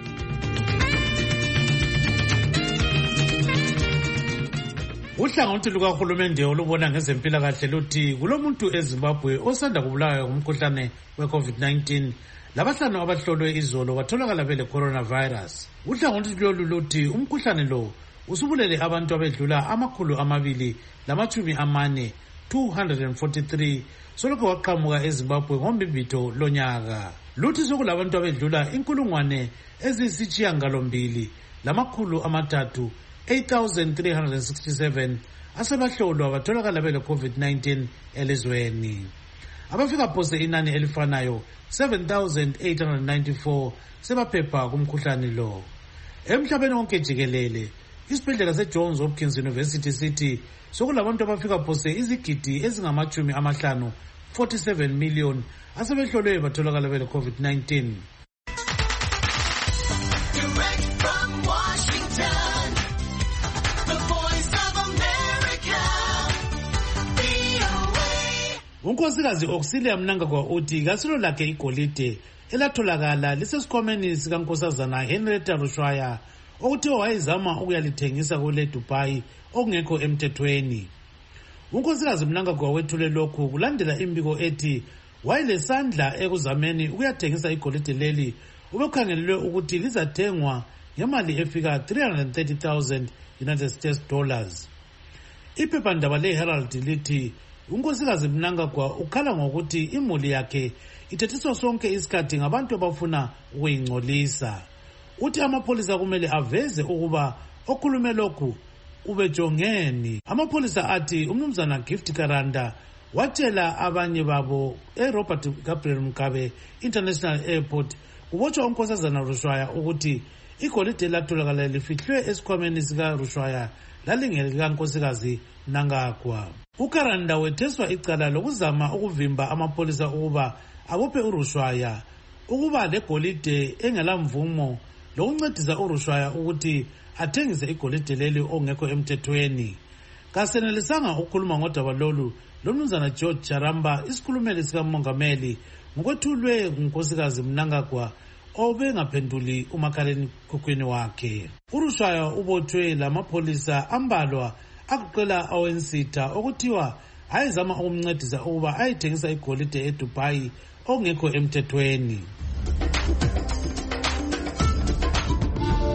Uhlangothi lukahulumende olubona ngezempilakahle luthi kulomuntu eZimbabwe osanda kubulawa ngumkhuhlane weCovid nineteen. Labahlanu abahlolwe izolo batholakala bele coronavirus. Uhlangothi lolu luthi umkhuhlane lo usubulele abantu abedlula amakhulu amabili lamatshumi amane two hundred forty-three soloko waqhamuka eZimbabwe ngombimbitho lonyaka. Luthi sokulabantu abedlula inkulungwane eziyisishiyagalombili lamakhulu amathathu eight thousand three hundred sixty-seven asebahlolwa batholakala bele COVID nineteen elizweni. Abafika phose inani elifanayo seven thousand eight hundred ninety-four sebaphepha kumkhuhlane lo. Emhlabeni wonke jikelele, isibhedlela seJohns Hopkins University City sokulabantu abafika phose izigidi ezingamachumi amahlanu forty-seven million asebehlolwe batholakala bele COVID nineteen. Unkosikazi Auxilia Mnangagwa uthi kasilo lakhe igolide elatholakala lisesikhwameni sikankosazana Henrietta Rushwaya okuthiwa wayezama ukuyalithengisa kule Dubai okungekho emthethweni. Unkosikazi Mnangagwa wethule lokhu kulandela imbiko ethi wayelesandla ekuzameni ukuyathengisa igolide leli ubekhangelelwe ukuthi lizathengwa ngemali efika three hundred thirty thousand United States dollars. Iphephandaba leHerald lithi unkosikazi Mnangagwa ukhala ngokuthi imuli yakhe ithethiswa sonke isikhathi ngabantu abafuna ukuyingcolisa. Uthi amapholisa kumele aveze ukuba okhulume lokhu ubejongeni. Amapholisa athi umnumzana Gift Karanda watshela abanye babo eRobert Gabriel Mugabe International Airport kubotshwa unkosazana Rushwaya ukuthi igolide latholakala lifihlwe esikhwameni sika Rushwaya lalingeka nkosikazi Mnangagwa. uKaranda wetheswa icala lokuzama ukuvimba amapholisa ukuba abophe uRushwaya ukuba legolide engelamvumo lokuncedisa uRushwaya ukuthi athengise igolide leli ongekho emthethweni. Kasenelisanga ukukhuluma ngodaba lolu lomnumzana George Charamba, isikhulumeli sikamongameli, ngokwethulwe ngunkosikazi Mnangagwa obengaphenduli umakhaleni khukhwini wakhe. uRushwaya ubothwe lamapholisa ambalwa akuqela awensitha okuthiwa ayezama ukumncedisa ukuba ayithengisa igolide eDubai ongekho emthethweni.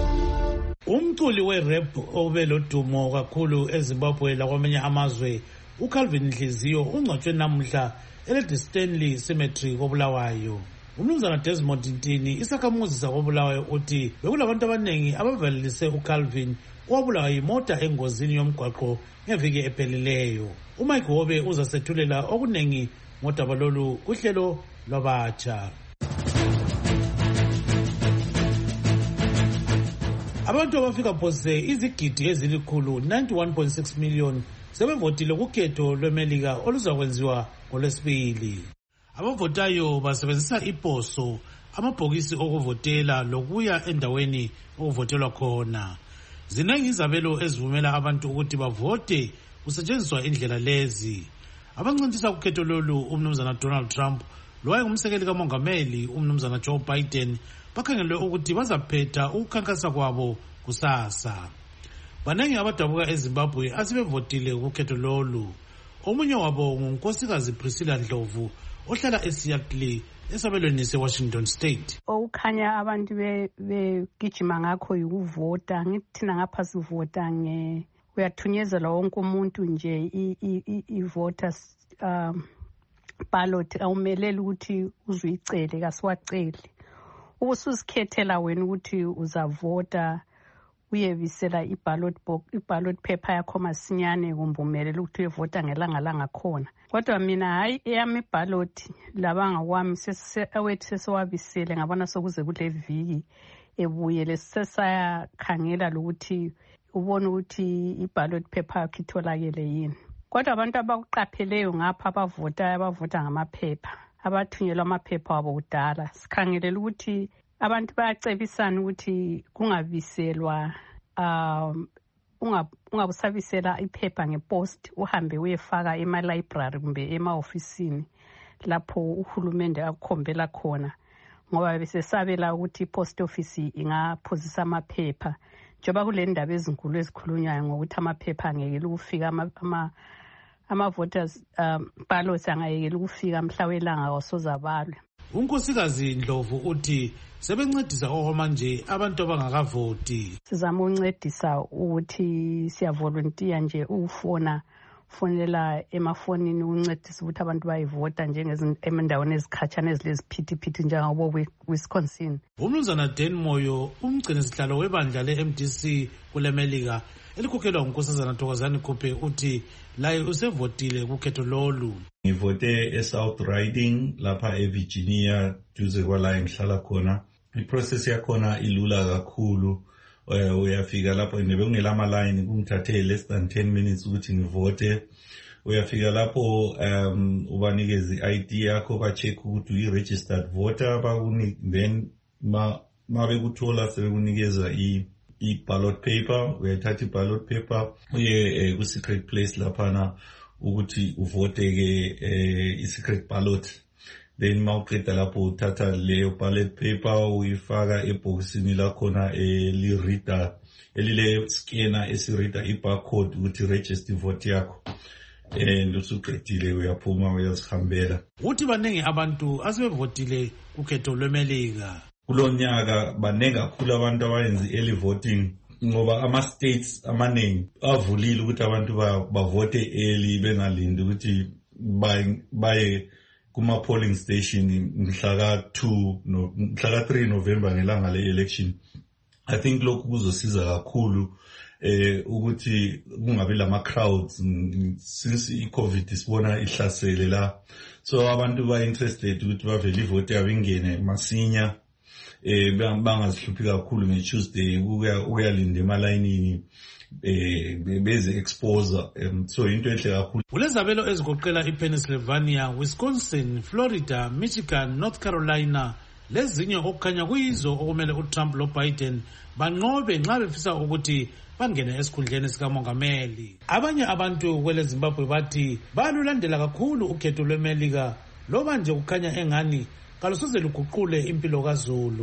Umculi werap obelodumo kakhulu eZimbabwe lakwamanye amazwe uCalvin Nhliziyo ungcwatshwe namuhla eLady Stanley Cemetery koBulawayo. Umnumzana Desmond Ntini isakhamuzi sakoBulawayo uthi bekulabantu abanengi abavalelise uCalvin owabulawa yimota engozini yomgwaqo ngeviki ephelileyo. uMike Hobe uzasethulela okunengi ngodaba lolu kuhlelo lwabatsha. Abantu abafika phose izigidi ezilikhulu ninety-one point six million sebevotile kukhetho lweMelika oluzakwenziwa ngoLwesibili. Abavotayo basebenzisa iposo, amabhokisi okuvotela lokuya endaweni okuvotelwa khona. Zinengi izabelo ezivumela abantu ukuthi bavote kusetshenziswa indlela lezi. Abancintisa kukhetho lolu umnumzana Donald Trump lowayengumsekeli kamongameli umnumzana Joe Biden bakhangelwe ukuthi bazaphetha ukukhankasa kwabo kusasa. Banengi abadabuka eZimbabwe asebevotile kukhetho lolu. Omunye wabo ngunkosikazi Priscilla Ndlovu ohlala eSeattle esabelweni seWashington State. Okukhanya abantu begijima ngakho yikuvota. Ngithina ngapha sivota nge uyathunyezela wonke umuntu nje i-voters um ballot awumeleli ukuthi uzuyicele kasiwacele. Ubususikhethela wena ukuthi uzavota uyebisela i-ballot box i-ballot paper yakho masinyane kumbe umelele ukuthi uyevota ngelanga langa khona. Kodwa mina hayi eyami ballot labanga kwami sesawethu sesewabisele ngabona sokuze kule viki ebuye lesesaya khangela ukuthi ubona ukuthi i-ballot paper yakho itholakele yini. Kodwa abantu abakuqapheleyo ngapha abavota abavota ngamaphepha abathunyelwa amaphepha wabo kudala sikhangelela ukuthi abantu bayacebisana ukuthi kungabiselwa um ungabusabisela iphepha ngepost uhambe uyefaka ema-library kumbe ema-ofisini lapho uhulumende akukhombela khona ngoba besesabela ukuthi i-post office ingaphuzisa amaphepha njengoba kule ndaba ezinkulu ezikhulunywayo ngokuthi amaphepha angekele ukufika ama ama-voters um ballots angayekele ukufika mhla welanga wasozabalwe. Unkosikazi Ndlovu uthi sebencedisa okwamanje abantu abangakavoti. Sizama ukuncedisa ukuthi siyavolunteer nje ukufona fonela emafonini ukuncedisa ukuthi abantu bayivota njengezindaweni ezikhatshana ezileziphithiphithi njengabo Wisconsin. Umnumzana Dan Moyo umgcini sihlalo webandla le-M D C kule Melika elikhokhelwa ngunkosazana Thokozani Kupe uthi laye usevotile kukhetho lolu. Ngivote eSouth Riding lapha eVirginia duze kwala engihlala khona. I-process yakhona ilula kakhulu. Uyafika lapho nebekungela ama-line kungithathe less than ten minutes ukuthi ngivote. Uyafika lapho um ubanikeza i-I D yakho ba-check ukuthi uyi-registered voter then ma bekuthola sebekunikeza i i-ballot paper. Uyathatha i-ballot paper uye ku-secret place laphana ukuthi uvote-ke i-secret ballot. Then mawuqeda lapho uthatha leyo ballot paper uyifaka ebhokisini lakhona eli-reader elile scanner esi-reader i-barcode ukuthi register vote yakho. And usuqedile uyaphuma uyazihambela. Uthi baningi abantu asebevotile kukhetho lweMelika. Kulonyaka baningi kakhulu abantu abayenza early voting ngoba ama-states amaningi avulile ukuthi abantu bavote early bengalindi ukuthi baye kuma-polling station mhla ka-two mhla ka-three November ngelanga le-election. I think lokhu kuzosiza kakhulu eh ukuthi kungabi lama-crowds since i-COVID sibona ihlasele la. So abantu ba-interested ukuthi bavele ivote yabo ingene masinya. Eh bangazihluphi kakhulu nge-Tuesday ukuyalinda emalayinini eh beze expose so into enhle kakhulu. Kulezabelo ezigoqela iPennsylvania, Wisconsin, Florida, Michigan, North Carolina lezinye okukhanya kuyizo okumele uTrump lo Biden banqobe nxa befisa ukuthi bangene esikhundleni sikamongameli. Abanye abantu kwele Zimbabwe bathi balulandela kakhulu ukhetho lweMelika loba nje kukhanya engani kalusoze luguqule impilo kaZulu.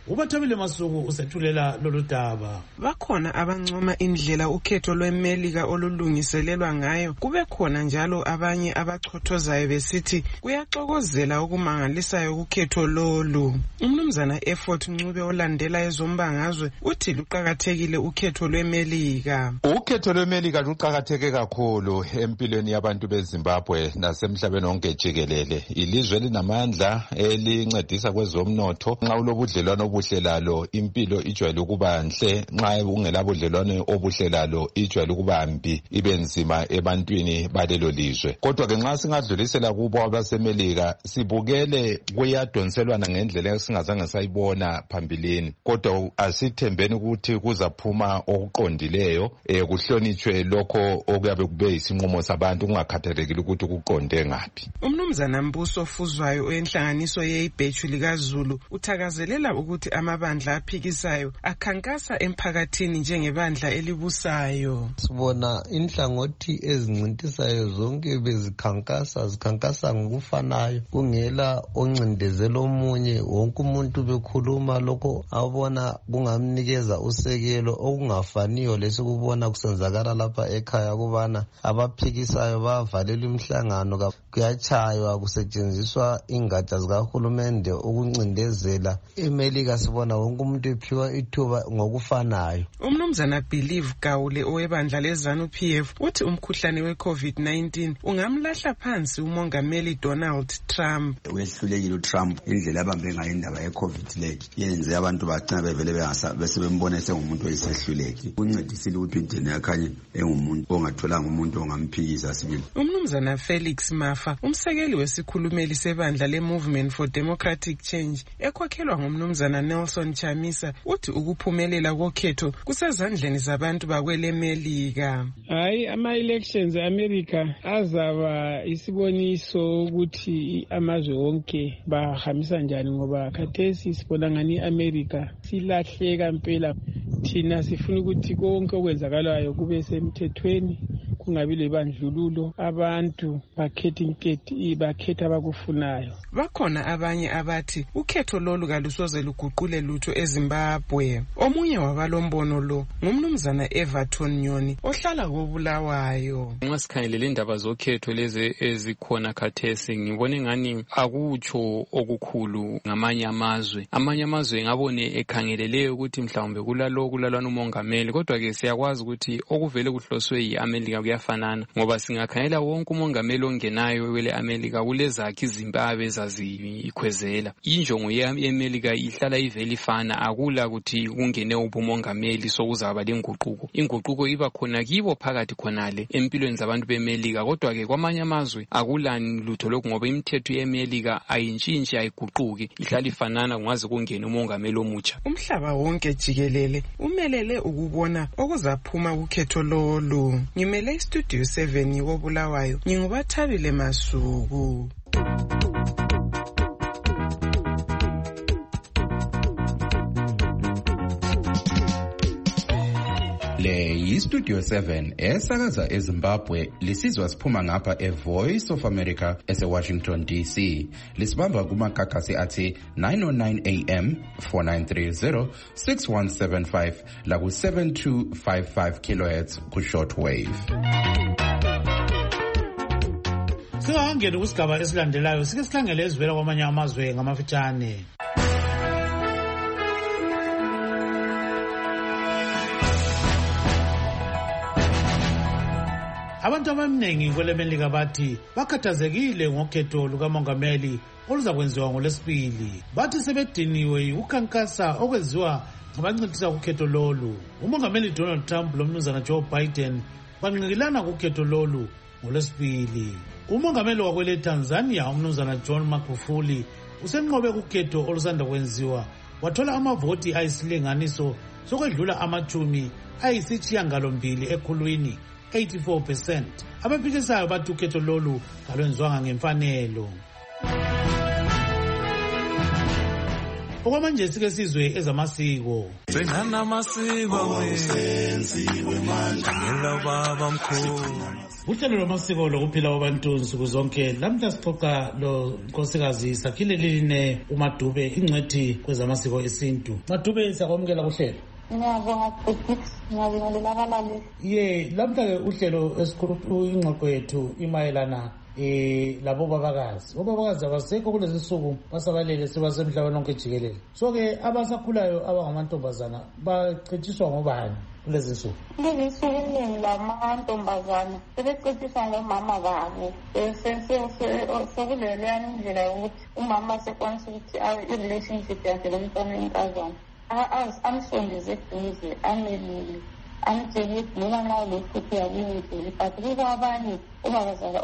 ubathabile Masuku usethulela lolu daba. Bakhona abancoma indlela ukhetho lweMelika olulungiselelwa ngayo, kube khona njalo abanye abachothozayo besithi kuyaxokozela okumangalisayo ukhetho lolu. Umnumzana Effort Ncube olandela ezombangazwe uthi luqakathekile ukhetho lweMelika. Ukhetho lweMelika luqakatheke kakhulu empilweni yabantu beZimbabwe nasemhlabeni wonke jikelele. Ilizwe linamandla elincedisa kwezomnotho. Nxa ulobudlelwano obuhle lalo impilo ijwayele ukuba nhle, nxa ungelabudlelwano obuhle lalo ijwayele ukuba mbi, ibe nzima ebantwini balelo lizwe. Kodwa ke nxa singadlulisela kubo abaseMelika sibukele kuyadonselwana ngendlela esingazange sayibona phambilini, kodwa asithembeni ukuthi kuzaphuma okuqondileyo, eh kuhlonitshwe lokho okuyabe kube isinqumo sabantu kungakhathalekile ukuthi kuqonde ngaphi. Umnumzana Mbuso Fuzwayo oyenhlanganiso yeIbhechu likaZulu uthakazelela ukuthi amabandla aphikisayo akhankasa emphakathini njengebandla elibusayo. Sibona inhlangothi ezincintisayo zonke bezikhankasa zikhankasa ngokufanayo, kungela oncindezela omunye, wonke umuntu bekhuluma lokho abona kungamnikeza usekelo okungafaniyo lesikubona kusenzakala lapha ekhaya kubana abaphikisayo bavalelwa imihlangano, kuyachaywa kusetshenziswa ingatsha zikahulumende ukuncindezela. eMelika sibona wonke umuntu ephiwa ithuba ngokufanayo. Umnumzana Believe Gawule owebandla leZanu P F uthi umkhuhlane we-COVID nineteen ungamlahla phansi umongameli Donald Trump. Wehlulekile uTrump indlela abambe ngayo indaba ye-COVID le yenze abantu bagcina bevele besebembona sengumuntu oyisehluleki. Uncedisile ukuthi indeni yakhanye engumuntu ongatholanga umuntu ongamphikisa sibili. Umnumzana Felix Mafa umsekeli wesikhulumeli sebandla le-Movement for Democratic Change ekhokhelwa ngumnumzana Nelson Chamisa uthi ukuphumelela kokhetho kusezandleni zabantu bakwele Melika. Hayi, ama-elections e-America azaba isiboniso ukuthi amazwe wonke bahambisa njani, ngoba khathesi sibona ngani i-America silahleka mpela. Thina sifuna ukuthi konke okwenzakalayo kube semthethweni, kungabi lebandlululo, abantu bakhetha inketho bakhetha abakufunayo. Bakhona abanye abathi ukhetho lolu kalusoze luguqule lutho eZimbabwe. Omunye wabalombono lo ngumnumzana Everton Nyoni ohlala koBulawayo. Nxa sikhangelele indaba zokhetho lezi ezikhona khathesi ngibone ngani akutsho okukhulu ngamanye amazwe. Amanye amazwe ngabone ekhangelele ukuthi mhlawumbe kulalo kulalwana umongameli, kodwa ke siyakwazi ukuthi okuvele kuhloswe yiAmelika kuyafanana, ngoba singakhangela wonke umongameli ongenayo wele Amerika kulezakhi izimpabe zazikhwezela. Injongo yeAmelika ihlala ivele ifana, akula ukuthi kungene ubumongameli sokuzaba lenguquko. Inguquko iba khona kibo phakathi khonale empilweni zabantu beMelika, kodwa ke kwamanye amazwe akulani lutho lokho, ngoba imithetho yeAmelika ayintshintshi ayiguquki, ihlala ifanana kungaze kungene umongameli omutsha. Umhlaba wonke jikelele umelele ukubona okuzaphuma ukhetho lolu. Ngimele iStudio seven woBulawayo, ngingubathabile Masuku. Le yiStudio seven esakaza eZimbabwe, lisizwa siphuma ngapha eVoice of America eseWashington D C. Lisibamba kumakakasi athi nine oh nine A M, four nine three zero, six one seven five la ku seven two five five kilohertz ku shortwave. Singangena kusigaba esilandelayo, sike sikhangele ezivela kwamanye amazwe ngamafitshane. Abantu abaningi kweleMelika bathi bakhathazekile ngokhetho lukamongameli oluzakwenziwa ngoLwesibili. Bathi sebediniwe ukhankasa okwenziwa ngabancintisa kukhetho lolu. Umongameli Donald Trump lomnumzana Joe Biden banqikilana kukhetho lolu ngoLwesibili. Umongameli wakwele Tanzania umnumzana John Magufuli usenqobe kukhetho olusanda kwenziwa, wathola amavoti ayisilinganiso sokwedlula amachumi ayisishiyagalombili ekhulwini, eighty-four percent. Abaphikisayo bathi ukhetho lolu kalwenziwanga ngemfanelo. Okwamanje sike sizwe ezamasiko. Sengana amasiko awenziwe manje ngela baba mkhulu. Uhlelo lwamasiko lokuphila kwabantu nsuku zonke lamhla sixoxa lo nkosikazi Sakhile Liline uMadube ingcwethi kwezamasiko esintu. Madube siyakwamukela kuhlelo. Ngiyabonga futhi ngiyabingelela abalaleli. Ye lamhla ke uhlelo esikhulu ingxoxo yethu imayelana eh labo babakazi obabakazi abasekho kulezi nsuku basabalele sebasemhlabeni wonke jikelele. So ke abasakhulayo abangamantombazana bacitshiswa ngobani kulezi nsuku? Kulezi nsuku iningi lamantombazana sebecitshiswa ngomama babo. Sekuleleyana indlela yokuthi umama sekwanisa ukuthi i-relationship yakhe lomntwana wenkazana amsondeze eduze amelule amtshela ukuthi noma nxa ulohlupho yakuyindluli but kuba abanye ubabazala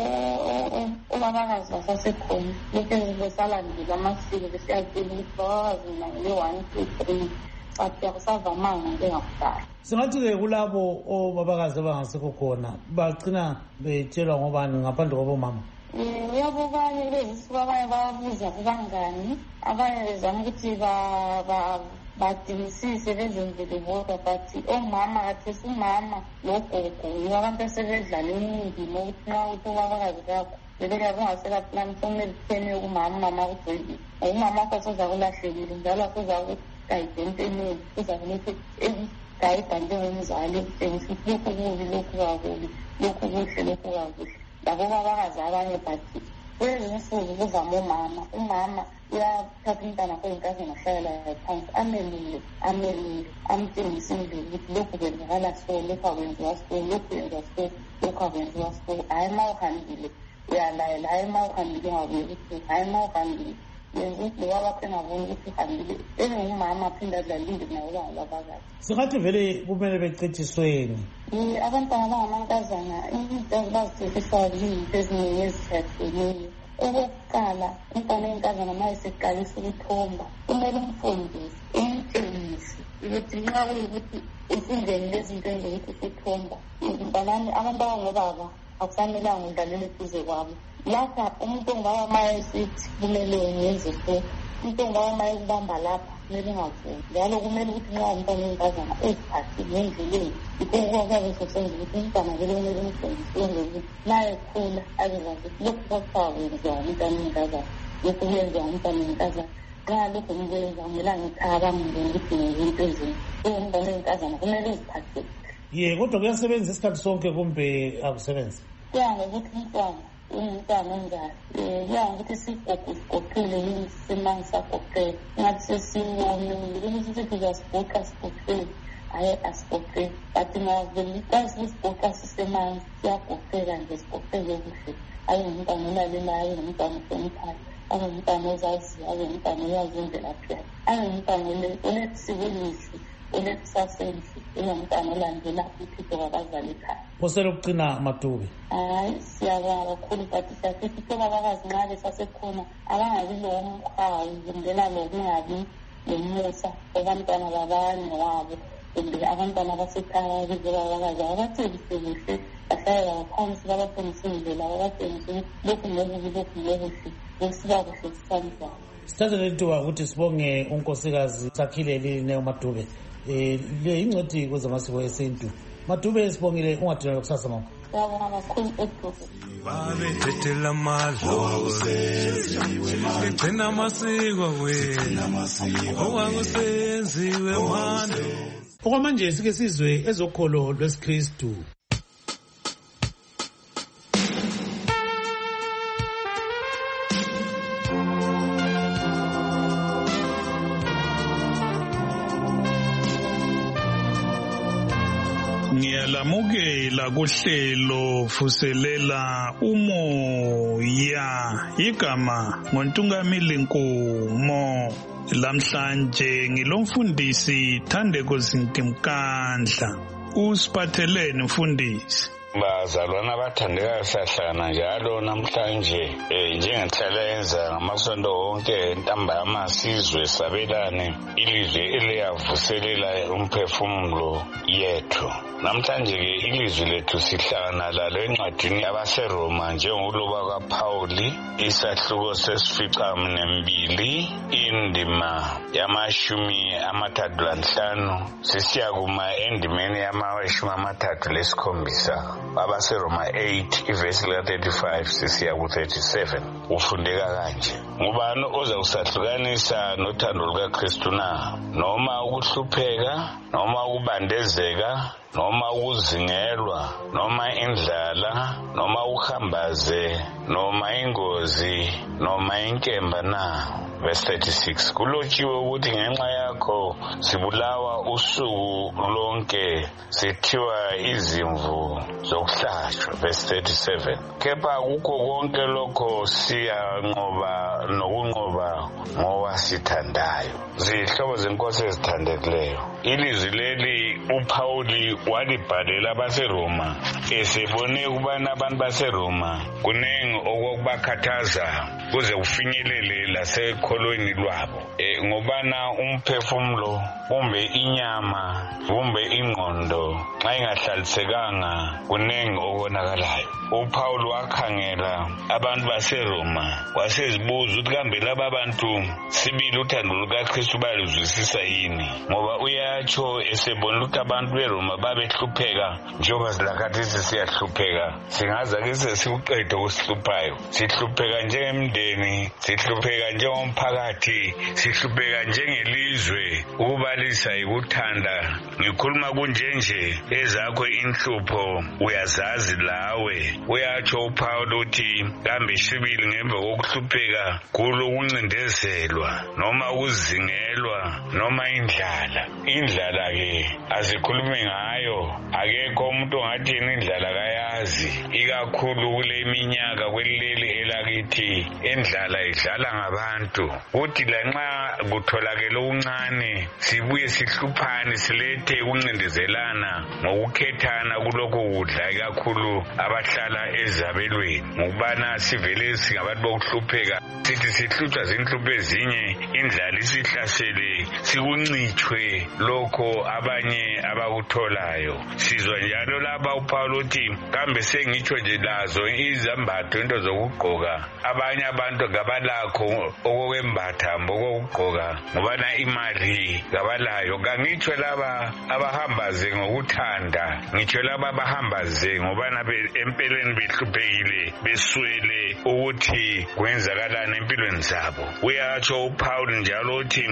ubabakazi basasekhona lokhu besalandela amasiko besiyatshela ukuthi babakazi mina ngile-one two three but akusavamanga njengakudala. Singathi-ke kulabo obabakazi abangasekho khona bagcina betshelwa ngobani ngaphandle kwabomama? Uyabo abanye bezinsuku abanye bayabuza kubangani, abanye bezama ukuthi badingisise bezenzele bodwa but omama kathesi umama logogo yibo abantu asebedlala indima ukuthi nxa ukuthi ubabakazi bakho bebeka kungaselapulani kumele kuthene kumama umama kugcwelile umama akho sozakulahlekile njalo asozakugayida empeneni uzakulethe ekugayida njengomzali ekutshengisa ukuthi lokhu kubi lokhu kakubi lokhu kuhle lokhu kakuhle labo babakazi abanye bathi kulezi nsuku kuvame umama umama uyathatha umntwana akho yinkazana ahlalela phansi amelule amelule amtshengisa indlela ukuthi lokhu kwenzakala so lokhu akwenziwa so lokhu kwenziwa so lokhu akwenziwa so hhayi ma uhambile uyalayela hhayi ma uhambile ungabuye ukuthi hhayi ma uhambile yenza ukuthi loba bakho engaboni ukuthi uhambile engumama aphinde adlalile naye uba ngubabakazi. Singathi vele kumele becitshisweni. Abantwana abangamankazana izinto bazitshetshiswa yinto eziningi ezitshiyatshiyeneyo. Okokuqala umntwana wenkazana ma eseqalisa ukuthomba kumele umfundise umtshengise ukuthi nxa kuyikuthi usindleni lezinto enzokuthi usethomba mntanami abantu abangobaba akufanelanga udlalele eduze kwabo. Lapha umuntu ongaba ma esithi kumele ngenze so umuntu ongaba ma ekubamba lapha kumele ungavumi njalo kumele ukuthi nxa umntwana wenkazana eziphathi ngendleleni yikho kuyabe sosenza ukuthi umntwana vele kumele umfundise uyenze ukuthi naye khula abezazi lokhu kwakuthiwa kwenziwa umntwana wenkazana lokhu kuyenziwa umntwana wenkazana nxa lokhu ngikwenza kumelanga ikhaya bangingeni ukuthi ngezinto ezinye so umntwana wenkazana kumele uziphathe. Ye kodwa kuyasebenza isikhathi sonke kumbe akusebenzi? Kuya ngokuthi umntwana umntwana onjani kuya ngokuthi sigogo sigoqile yini sisemanga sagoqele ngathi sesiwomile kumisi sithi uyasigoqa sigoqele hhayi asigoqele but ngavele kasi kusigoqa sisemanzi siyagoqela nje sigoqele kuhle abe ngumntwana olalelayo abe ngumntwana ohloniphayo abe ngumntwana ozaziyo abe ngumntwana oyazi imvelaphi yakhe abe ngumntwana olesiko elihle olekusasa elihle engumntwana olandela uthixo kwabazali ekhaya. Kuselokuqina Madube. Hayi siyabonga kakhulu but siyasithi ukuthi babakazi nxa besasekhona abangabi lomhawu kumbela lokungabi lomusa abantwana babanye wabo kumbe abantwana abasekhaya bize babakazi abatshengise kuhle bahlale laphansi babatshengise indlela babatshengise ukuthi lokhu ngokubi lokhu ngokuhle kusiba kuhle sisanjani. Sithathe lethuba ukuthi sibonge unkosikazi Sakhile Liline uMadube eh le ingcwethi kwezamasiko esintu. Madube sibongile ungadinwa kusasa mama. Yabonga kakhulu eduze. Babethethela amadlozi ngigcina amasiko wena okwakusenziwe manje. Okwamanje sike sizwe ezokholo lwesikristu. Ngiyalamukela kuhlelo vuselela umoya igama ngoNtungamili Nkomo. Lamhlanje ngilomfundisi Thandeko Zintimkandla. Usiphatheleni mfundisi? bazalwana abathandekayo siyahlangana njalo namhlanje um njengenhlala yenza ngamasonto wonke ntambama sizwe sabelane ilizwe eliyavuselela umphefumulo yethu. Namhlanje-ke ilizwi lethu sihlangana lalo encwadini yabaseRoma njengokuloba kaPawuli isahluko sesificaminwembili indima yamashumi amathathu lanhlanu sisiya kuma endimeni yamashumi amathathu lesikhombisa. abaseRoma eight ivesi lika-thirty-five sisiya ku-thirty-seven ufundeka kanje: ngubani oza kusahlukanisa nothando lukaKristu na? Noma ukuhlupheka, noma ukubandezeka, noma ukuzingelwa, noma indlala, noma uhambaze, noma ingozi, noma inkemba na? Verse thirty-six, kulotshiwe ukuthi ngenxa yakho sibulawa usuku lonke, sithiwa izimvu zokuhlatshwa. Verse thirty-seven, kepha kukho konke lokho siyanqoba nokunqoba ngoba sithandayo. Zihlobo zenkosi ezithandekileyo, ilizwi leli uPawuli walibhalela abaseRoma esebone ukubana abantu baseRoma kunengi okubakhathaza kuze kufinyelele lasekholweni lwabo, e, ngobana umphefumulo kumbe inyama kumbe ingqondo xa ingahlalisekanga kunengi okonakalayo. uPawuli wakhangela abantu baseRoma wasezibuza ukuthi kambe laba bantu sibili uthando lukaKristu bayaluzwisisa yini, ngoba uyatsho esebona ukuthi abantu beRoma babehlupheka njengoba silakhathesi siyahlupheka. Singaza-ke sesikuqede ukusihluphayo, sihlupheka njengemndeni, sihlupheka njengomphakathi, sihlupheka njengelizwe. Ukubalisa yikuthanda. Ngikhuluma kunjenje ezakho inhlupho uyazazi lawe. Uyatsho uPawuli uthi kambe sibili ngemva kokuhlupheka kulokuncindezelwa noma ukuzingelwa noma indlala. Indlala-ke asikhulume ngayo, akekho umuntu ongathi yena indlala kayazi, ikakhulu kule minyaka kweleli elakithi indlala idlala ngabantu. Kuthi lanxa kutholakele okuncane sibuye sihluphane silethe ukuncindezelana ngokukhethana kulokho kudla, ikakhulu abahlala ezabelweni, ngokubana sivele singabantu bokuhlupheka sithi sihlutshwa zinhlupho ezinye, indlala isihlasele sikuncithwe lokho abanye abakutholayo. Sizwa njalo lapha uPawuli uthi kambe sengitsho nje lazo izambatho into zokugqoka, abanye abantu ngabalakho okokwembatha okokugqoka ngobana imali ngabalayo. Kangitsho laba abahambaze ngokuthanda, ngitsho laba abahambaze ngobana empeleni behluphekile beswele ukuthi kwenzakalani empilweni zabo. Uyatsho uPawuli njalo uthi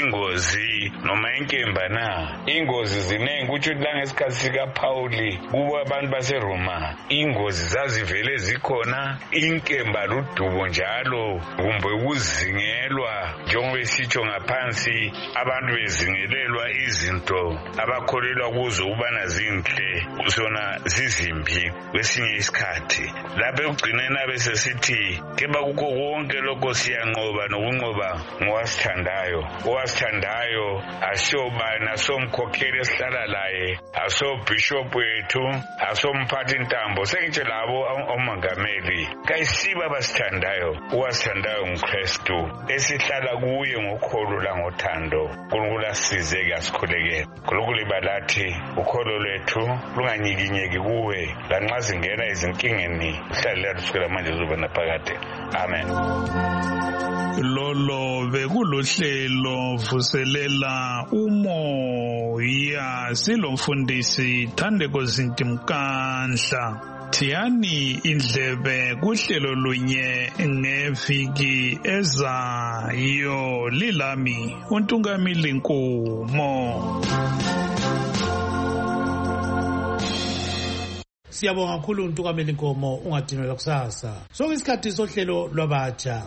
ingozi noma inkemba na? Ingozi zinengi. Kutsho ukuthi langesikhathi sikaPawuli kubo abantu baseRoma ingozi zazivele zikhona, inkemba ludubo njalo, kumbe ukuzingelwa njengoba esitsho ngaphansi, abantu bezingelelwa izinto abakholelwa kuzo ukubana zinhle zona zizimbi kwesinye isikhathi. Lapha ekugcineni abe sesithi keba kukho konke lokho siyanqoba nokunqoba ngowasithandayo. Owasithandayo asiyobani, asomkhokheli esihlala laye, asobhishophu wethu, asomphathi ntambo, sengitsho labo omongameli. Kayisiba abasithandayo. Owasithandayo nguKristu esihlala kuye ngokholo langothando. uNkulunkulu asisize-ke asikhulekele. uNkulunkulu ibalathi ukholo lwethu lunganyikinyeki kuwe lanxa singena ezinkingeni, uhlale lusukela manje zuba naphakade. Amen. Lolo bekuluhlelo vuselela umoya, silomfundisi Thandeko Zintimkandla. Thiyani indlebe kuhlelo lunye ngeviki ezayo. Lilami uNtungamili Nkumo. Siyabonga kakhulu uNtungamili Nkomo, ungadinelwa kusasa. So isikhathi sohlelo lwabatsha.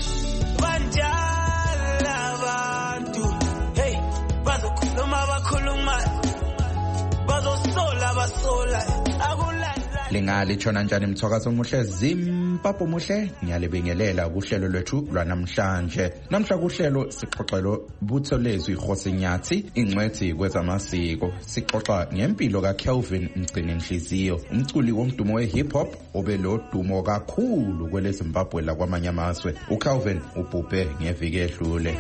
Banjala abantu, hey, bazokhuluma bakhuluma, bazosola basola, akulandla Lingali chona njani mthokazo omuhle Zimbabwe muhle ngiyalibingelela kuhlelo lwethu lwanamhlanje. Namhla kuhlelo sixoxelo butholezwi Khosinyathi ingcwethi kwezamasiko. Sixoxa ngempilo kaKelvin Mgcini Nhliziyo, umculi womdumo wehip hop obelo dumo kakhulu kwele Zimbabwe la kwamanye amazwe. uKelvin ubhubhe ngeviki edlule.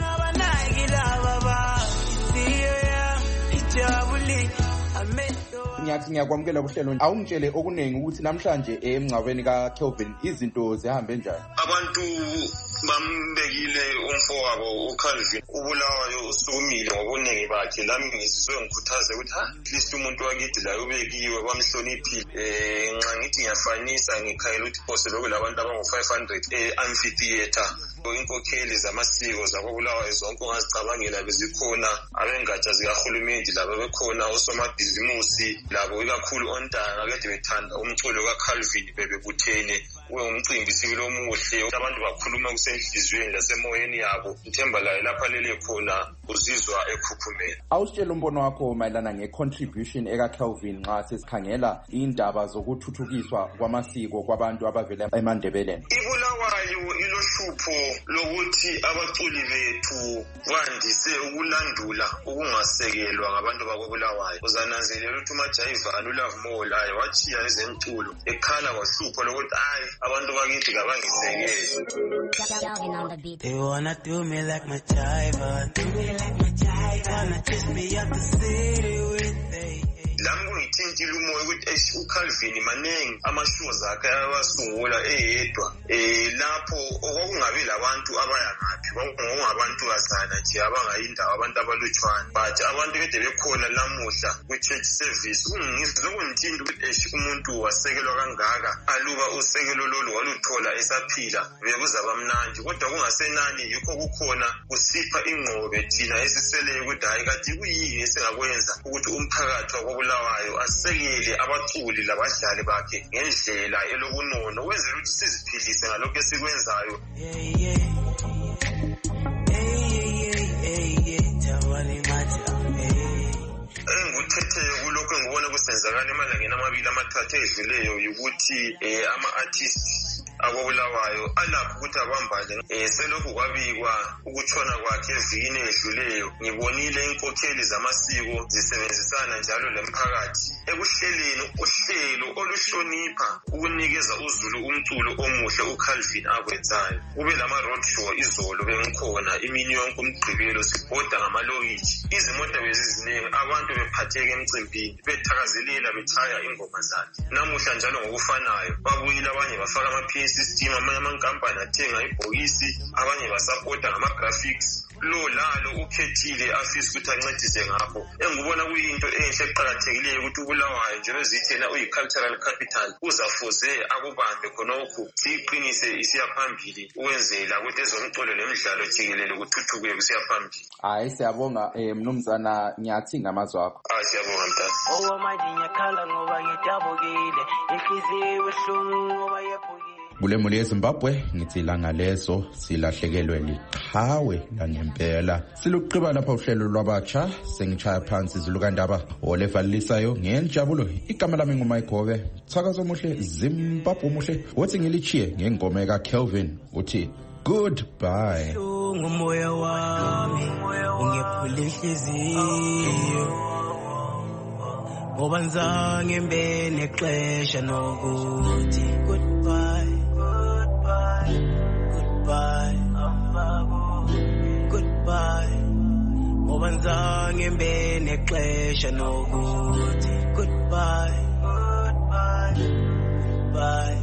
Ngiyathi ngiyakwamukela kuhlelo. Awungitshele okuningi ukuthi namhlanje emngcwabeni kaKelvin izinto zihambe njani? Abantu bambekile umfowabo uKelvin ubulawayo usukumile ngobuningi bakhe. Lami ngizizwe ngikhuthaze ukuthi ha least umuntu wakithi la ubekiwe bamhloniphile. Eh nxa ngithi ngiyafanisa ngikhayela ukuthi phose lokho labantu abangu five hundred eh amphitheater inkokheli zamasiko zabobulawayo zonke ongazicabangela bezikhona, abengatsha zikahulumeni labo bekhona, osomabhizimusi labo ikakhulu ontanga kade bethanda umculo kaKelvin bebebuthene. Umcimbi sibilo omuhle, abantu bakhuluma kusenhlizweni lasemoyeni yabo. Ngithemba la lapha lele khona uzizwa ekhukhumela. Awusitshela umbono wakho mayelana ngecontribution ekaKelvin nxa sesikhangela indaba zokuthuthukiswa kwamasiko kwabantu abavela eMandebeleni. Ibulawayo ilohlupho lokuthi abaculi bethu bandise ukulandula ukungasekelwa ngabantu bakobulawayo. Uzananzelela ukuthi uMajayivani uLove More laye wachiya ezemculo ekhala wahlupho lokuthi hayi abantu bakithi kabangisekele. They wanna do me like my Jaiva, do me like my Jaiva, wanna kiss me up the city with they. Lami kungithintile umoya ukuthi uKelvin manengi amashows akhe ayawasungula eyedwa eh lapho okungabi labantu abaya ngaphi ngokungabantu bazana nje abangayindawo abantu abalutshwana, but abantu kade bekhona lamuhla ku church service. Ungizwe kungithinta ukuthi umuntu wasekelwa kangaka aluba usekelo lolu waluthola esaphila bekuzaba mnandi, kodwa kungasenani yikho kukhona kusipha ingqobe thina esiseleyo ukuthi hayi kade kuyini esingakwenza ukuthi umphakathi wakobulawayo asekele abaculi labadlali bakhe ngendlela elobunono wenzela ukuthi siziphilise ngalokho esikwenzayo. Engikuthetheyo kulokho engibona kusenzakala emalangeni amabili amathathu edluleyo ukuthi eh ama-artists akobulawayo alapho ukuthi abambane. Eh selokhu kwabikwa ukutshona kwakhe evikini edluleyo, ngibonile inkokheli zamasiko zisebenzisana njalo lemphakathi ekuhleleni uhlelo oluhlonipha ukunikeza uzulu umculo omuhle uKelvin akwenzayo. Kube lama road show izolo bengikhona imini yonke umgqibelo sibhoda ngamalokitshi, izimota beziziningi, abantu bephatheke emcimbini bethakazelela bethaya ingoma zakhe. Namuhla njalo ngokufanayo babuyile abanye bafaka ama system, amanye amankampani athenga ibhokisi, abanye basapota ngama-graphics. Lo lalo ukhethile afisa ukuthi ancedise ngapho. Engibona kuyinto enhle eqhakathekileyo ukuthi ubulawayo njengoba zithena uyi-cultural capital uzafuze akubambe khonokho siqinise isiya phambili ukwenzela ukuthi ezomculo nemidlalo jikelele kuthuthuke kusiya phambili. Hayi siyabonga mnumzana Nyathi ngamazwi akho. Ah siyabonga mtasi. Owamadinya khala ngoba ngidabukile, inhliziyo ehlungu ngoba yephukile. Kule muli eZimbabwe ngithi langa lezo silahlekelwe liqhawe langempela. Siluqhiba lapha uhlelo lwabatsha sengichaya phansi izilukandaba olevalisayo ngenjabulo. Igama lami nguMayigobe. Thakazo muhle Zimbabwe muhle. Wathi ngilichiye ngengoma kaKelvin uthi goodbye. Ngomoya wami ungephula inhliziyo ngoba nzange mbe nexesha nokuthi goodbye. Goodbye, goodbye. Ngoba nzange mbe nexesha nokuthi goodbye, goodbye,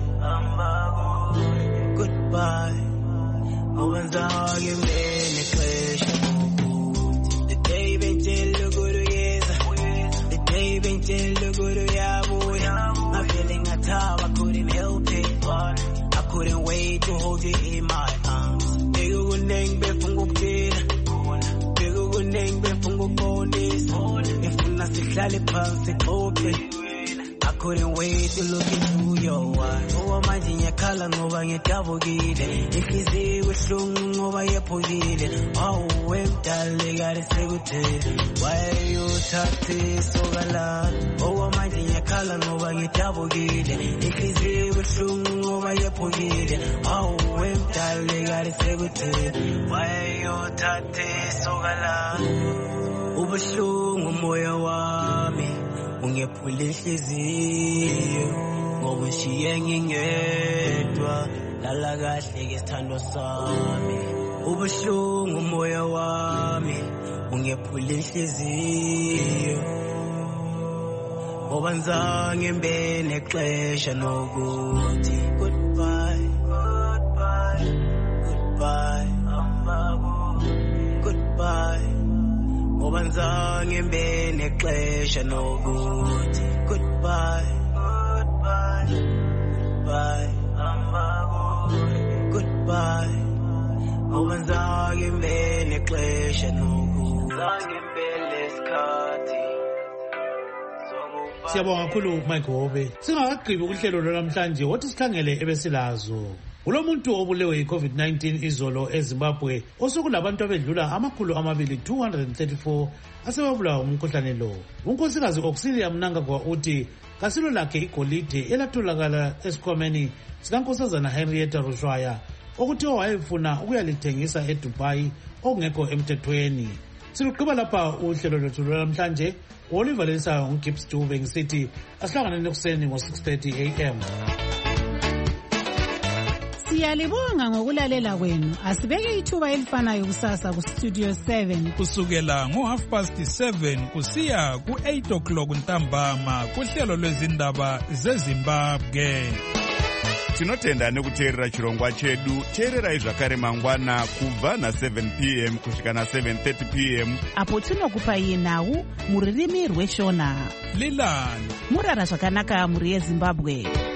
goodbye. Ngoba nzange mbe nexesha nokuthi the day bentshela ukuyeza, the day bentshela ukuyabuya. I'm feeling a time I couldn't help it, I couldn't wait to hold you in my arms. Bego kuneng befunga ukuphila, bego kuneng befunga ukubonisa. Ngifuna sihlale phansi xoxe. couldn't wait to look into your eyes. Oh, manje ngiyakhala ngoba ngidabukile. Inhliziyo ibuhlungu ngoba yephukile. Awu wemdala kade sekuthele. Why uthathe isoka lami? Oh, manje ngiyakhala ngoba ngidabukile. Inhliziyo ibuhlungu ngoba yephukile. Awu wemdala kade sekuthele. Why uthathe isoka lami? Ubuhlungu moya wami ungephula inhliziyo ngoba ushiye ngingedwa lala kahle ke sithando sami. Ubuhlungu moya wami ungephula inhliziyo ngoba ngizange ngibe nexesha nokuthi goodbye goodbye goodbye goodbye ngoba ngizange ngibe nexesha nokuthi goodbye goodbye goodbye goodbye ngoba ngizange ngibe nexesha nokuthi ngibe lesikhathi. Siyabonga kakhulu Mike Hobe. Singakagqibi uhlelo lwanamhlanje wothi sikhangele ebesilazo. Ulomuntu obulewe i-COVID nineteen izolo eZimbabwe osokulabantu abedlula amakhulu amabili two hundred thirty-four asebabulawa umkhuhlane lo. Unkosikazi Auxilia Mnangagwa uthi kasilo lakhe igolide elatholakala esikhwameni sikankosazana Henrietta Rushwaya okuthi wayefuna ukuyalithengisa eDubai okungekho emthethweni. Siluqhuba lapha uhlelo lwethu lwanamhlanje. Oliver Lensa uGibbs Dube ngisithi asihlangane nekuseni ngo-six thirty a m Siyalibonga ngokulalela kwenu. Asibeke ithuba elifanayo kusasa ku Studio seven kusukela ngo half past seven kusiya ku eight o'clock ntambama kuhlelo lwezindaba zeZimbabwe. Tinotenda nekuteerera chirongwa chedu. Teererai zvakare mangwana kubva na seven p m kusvika na seven thirty p m apo tinokupai nhau muririmi rweshona. Lilani murara zvakanaka muri yeZimbabwe.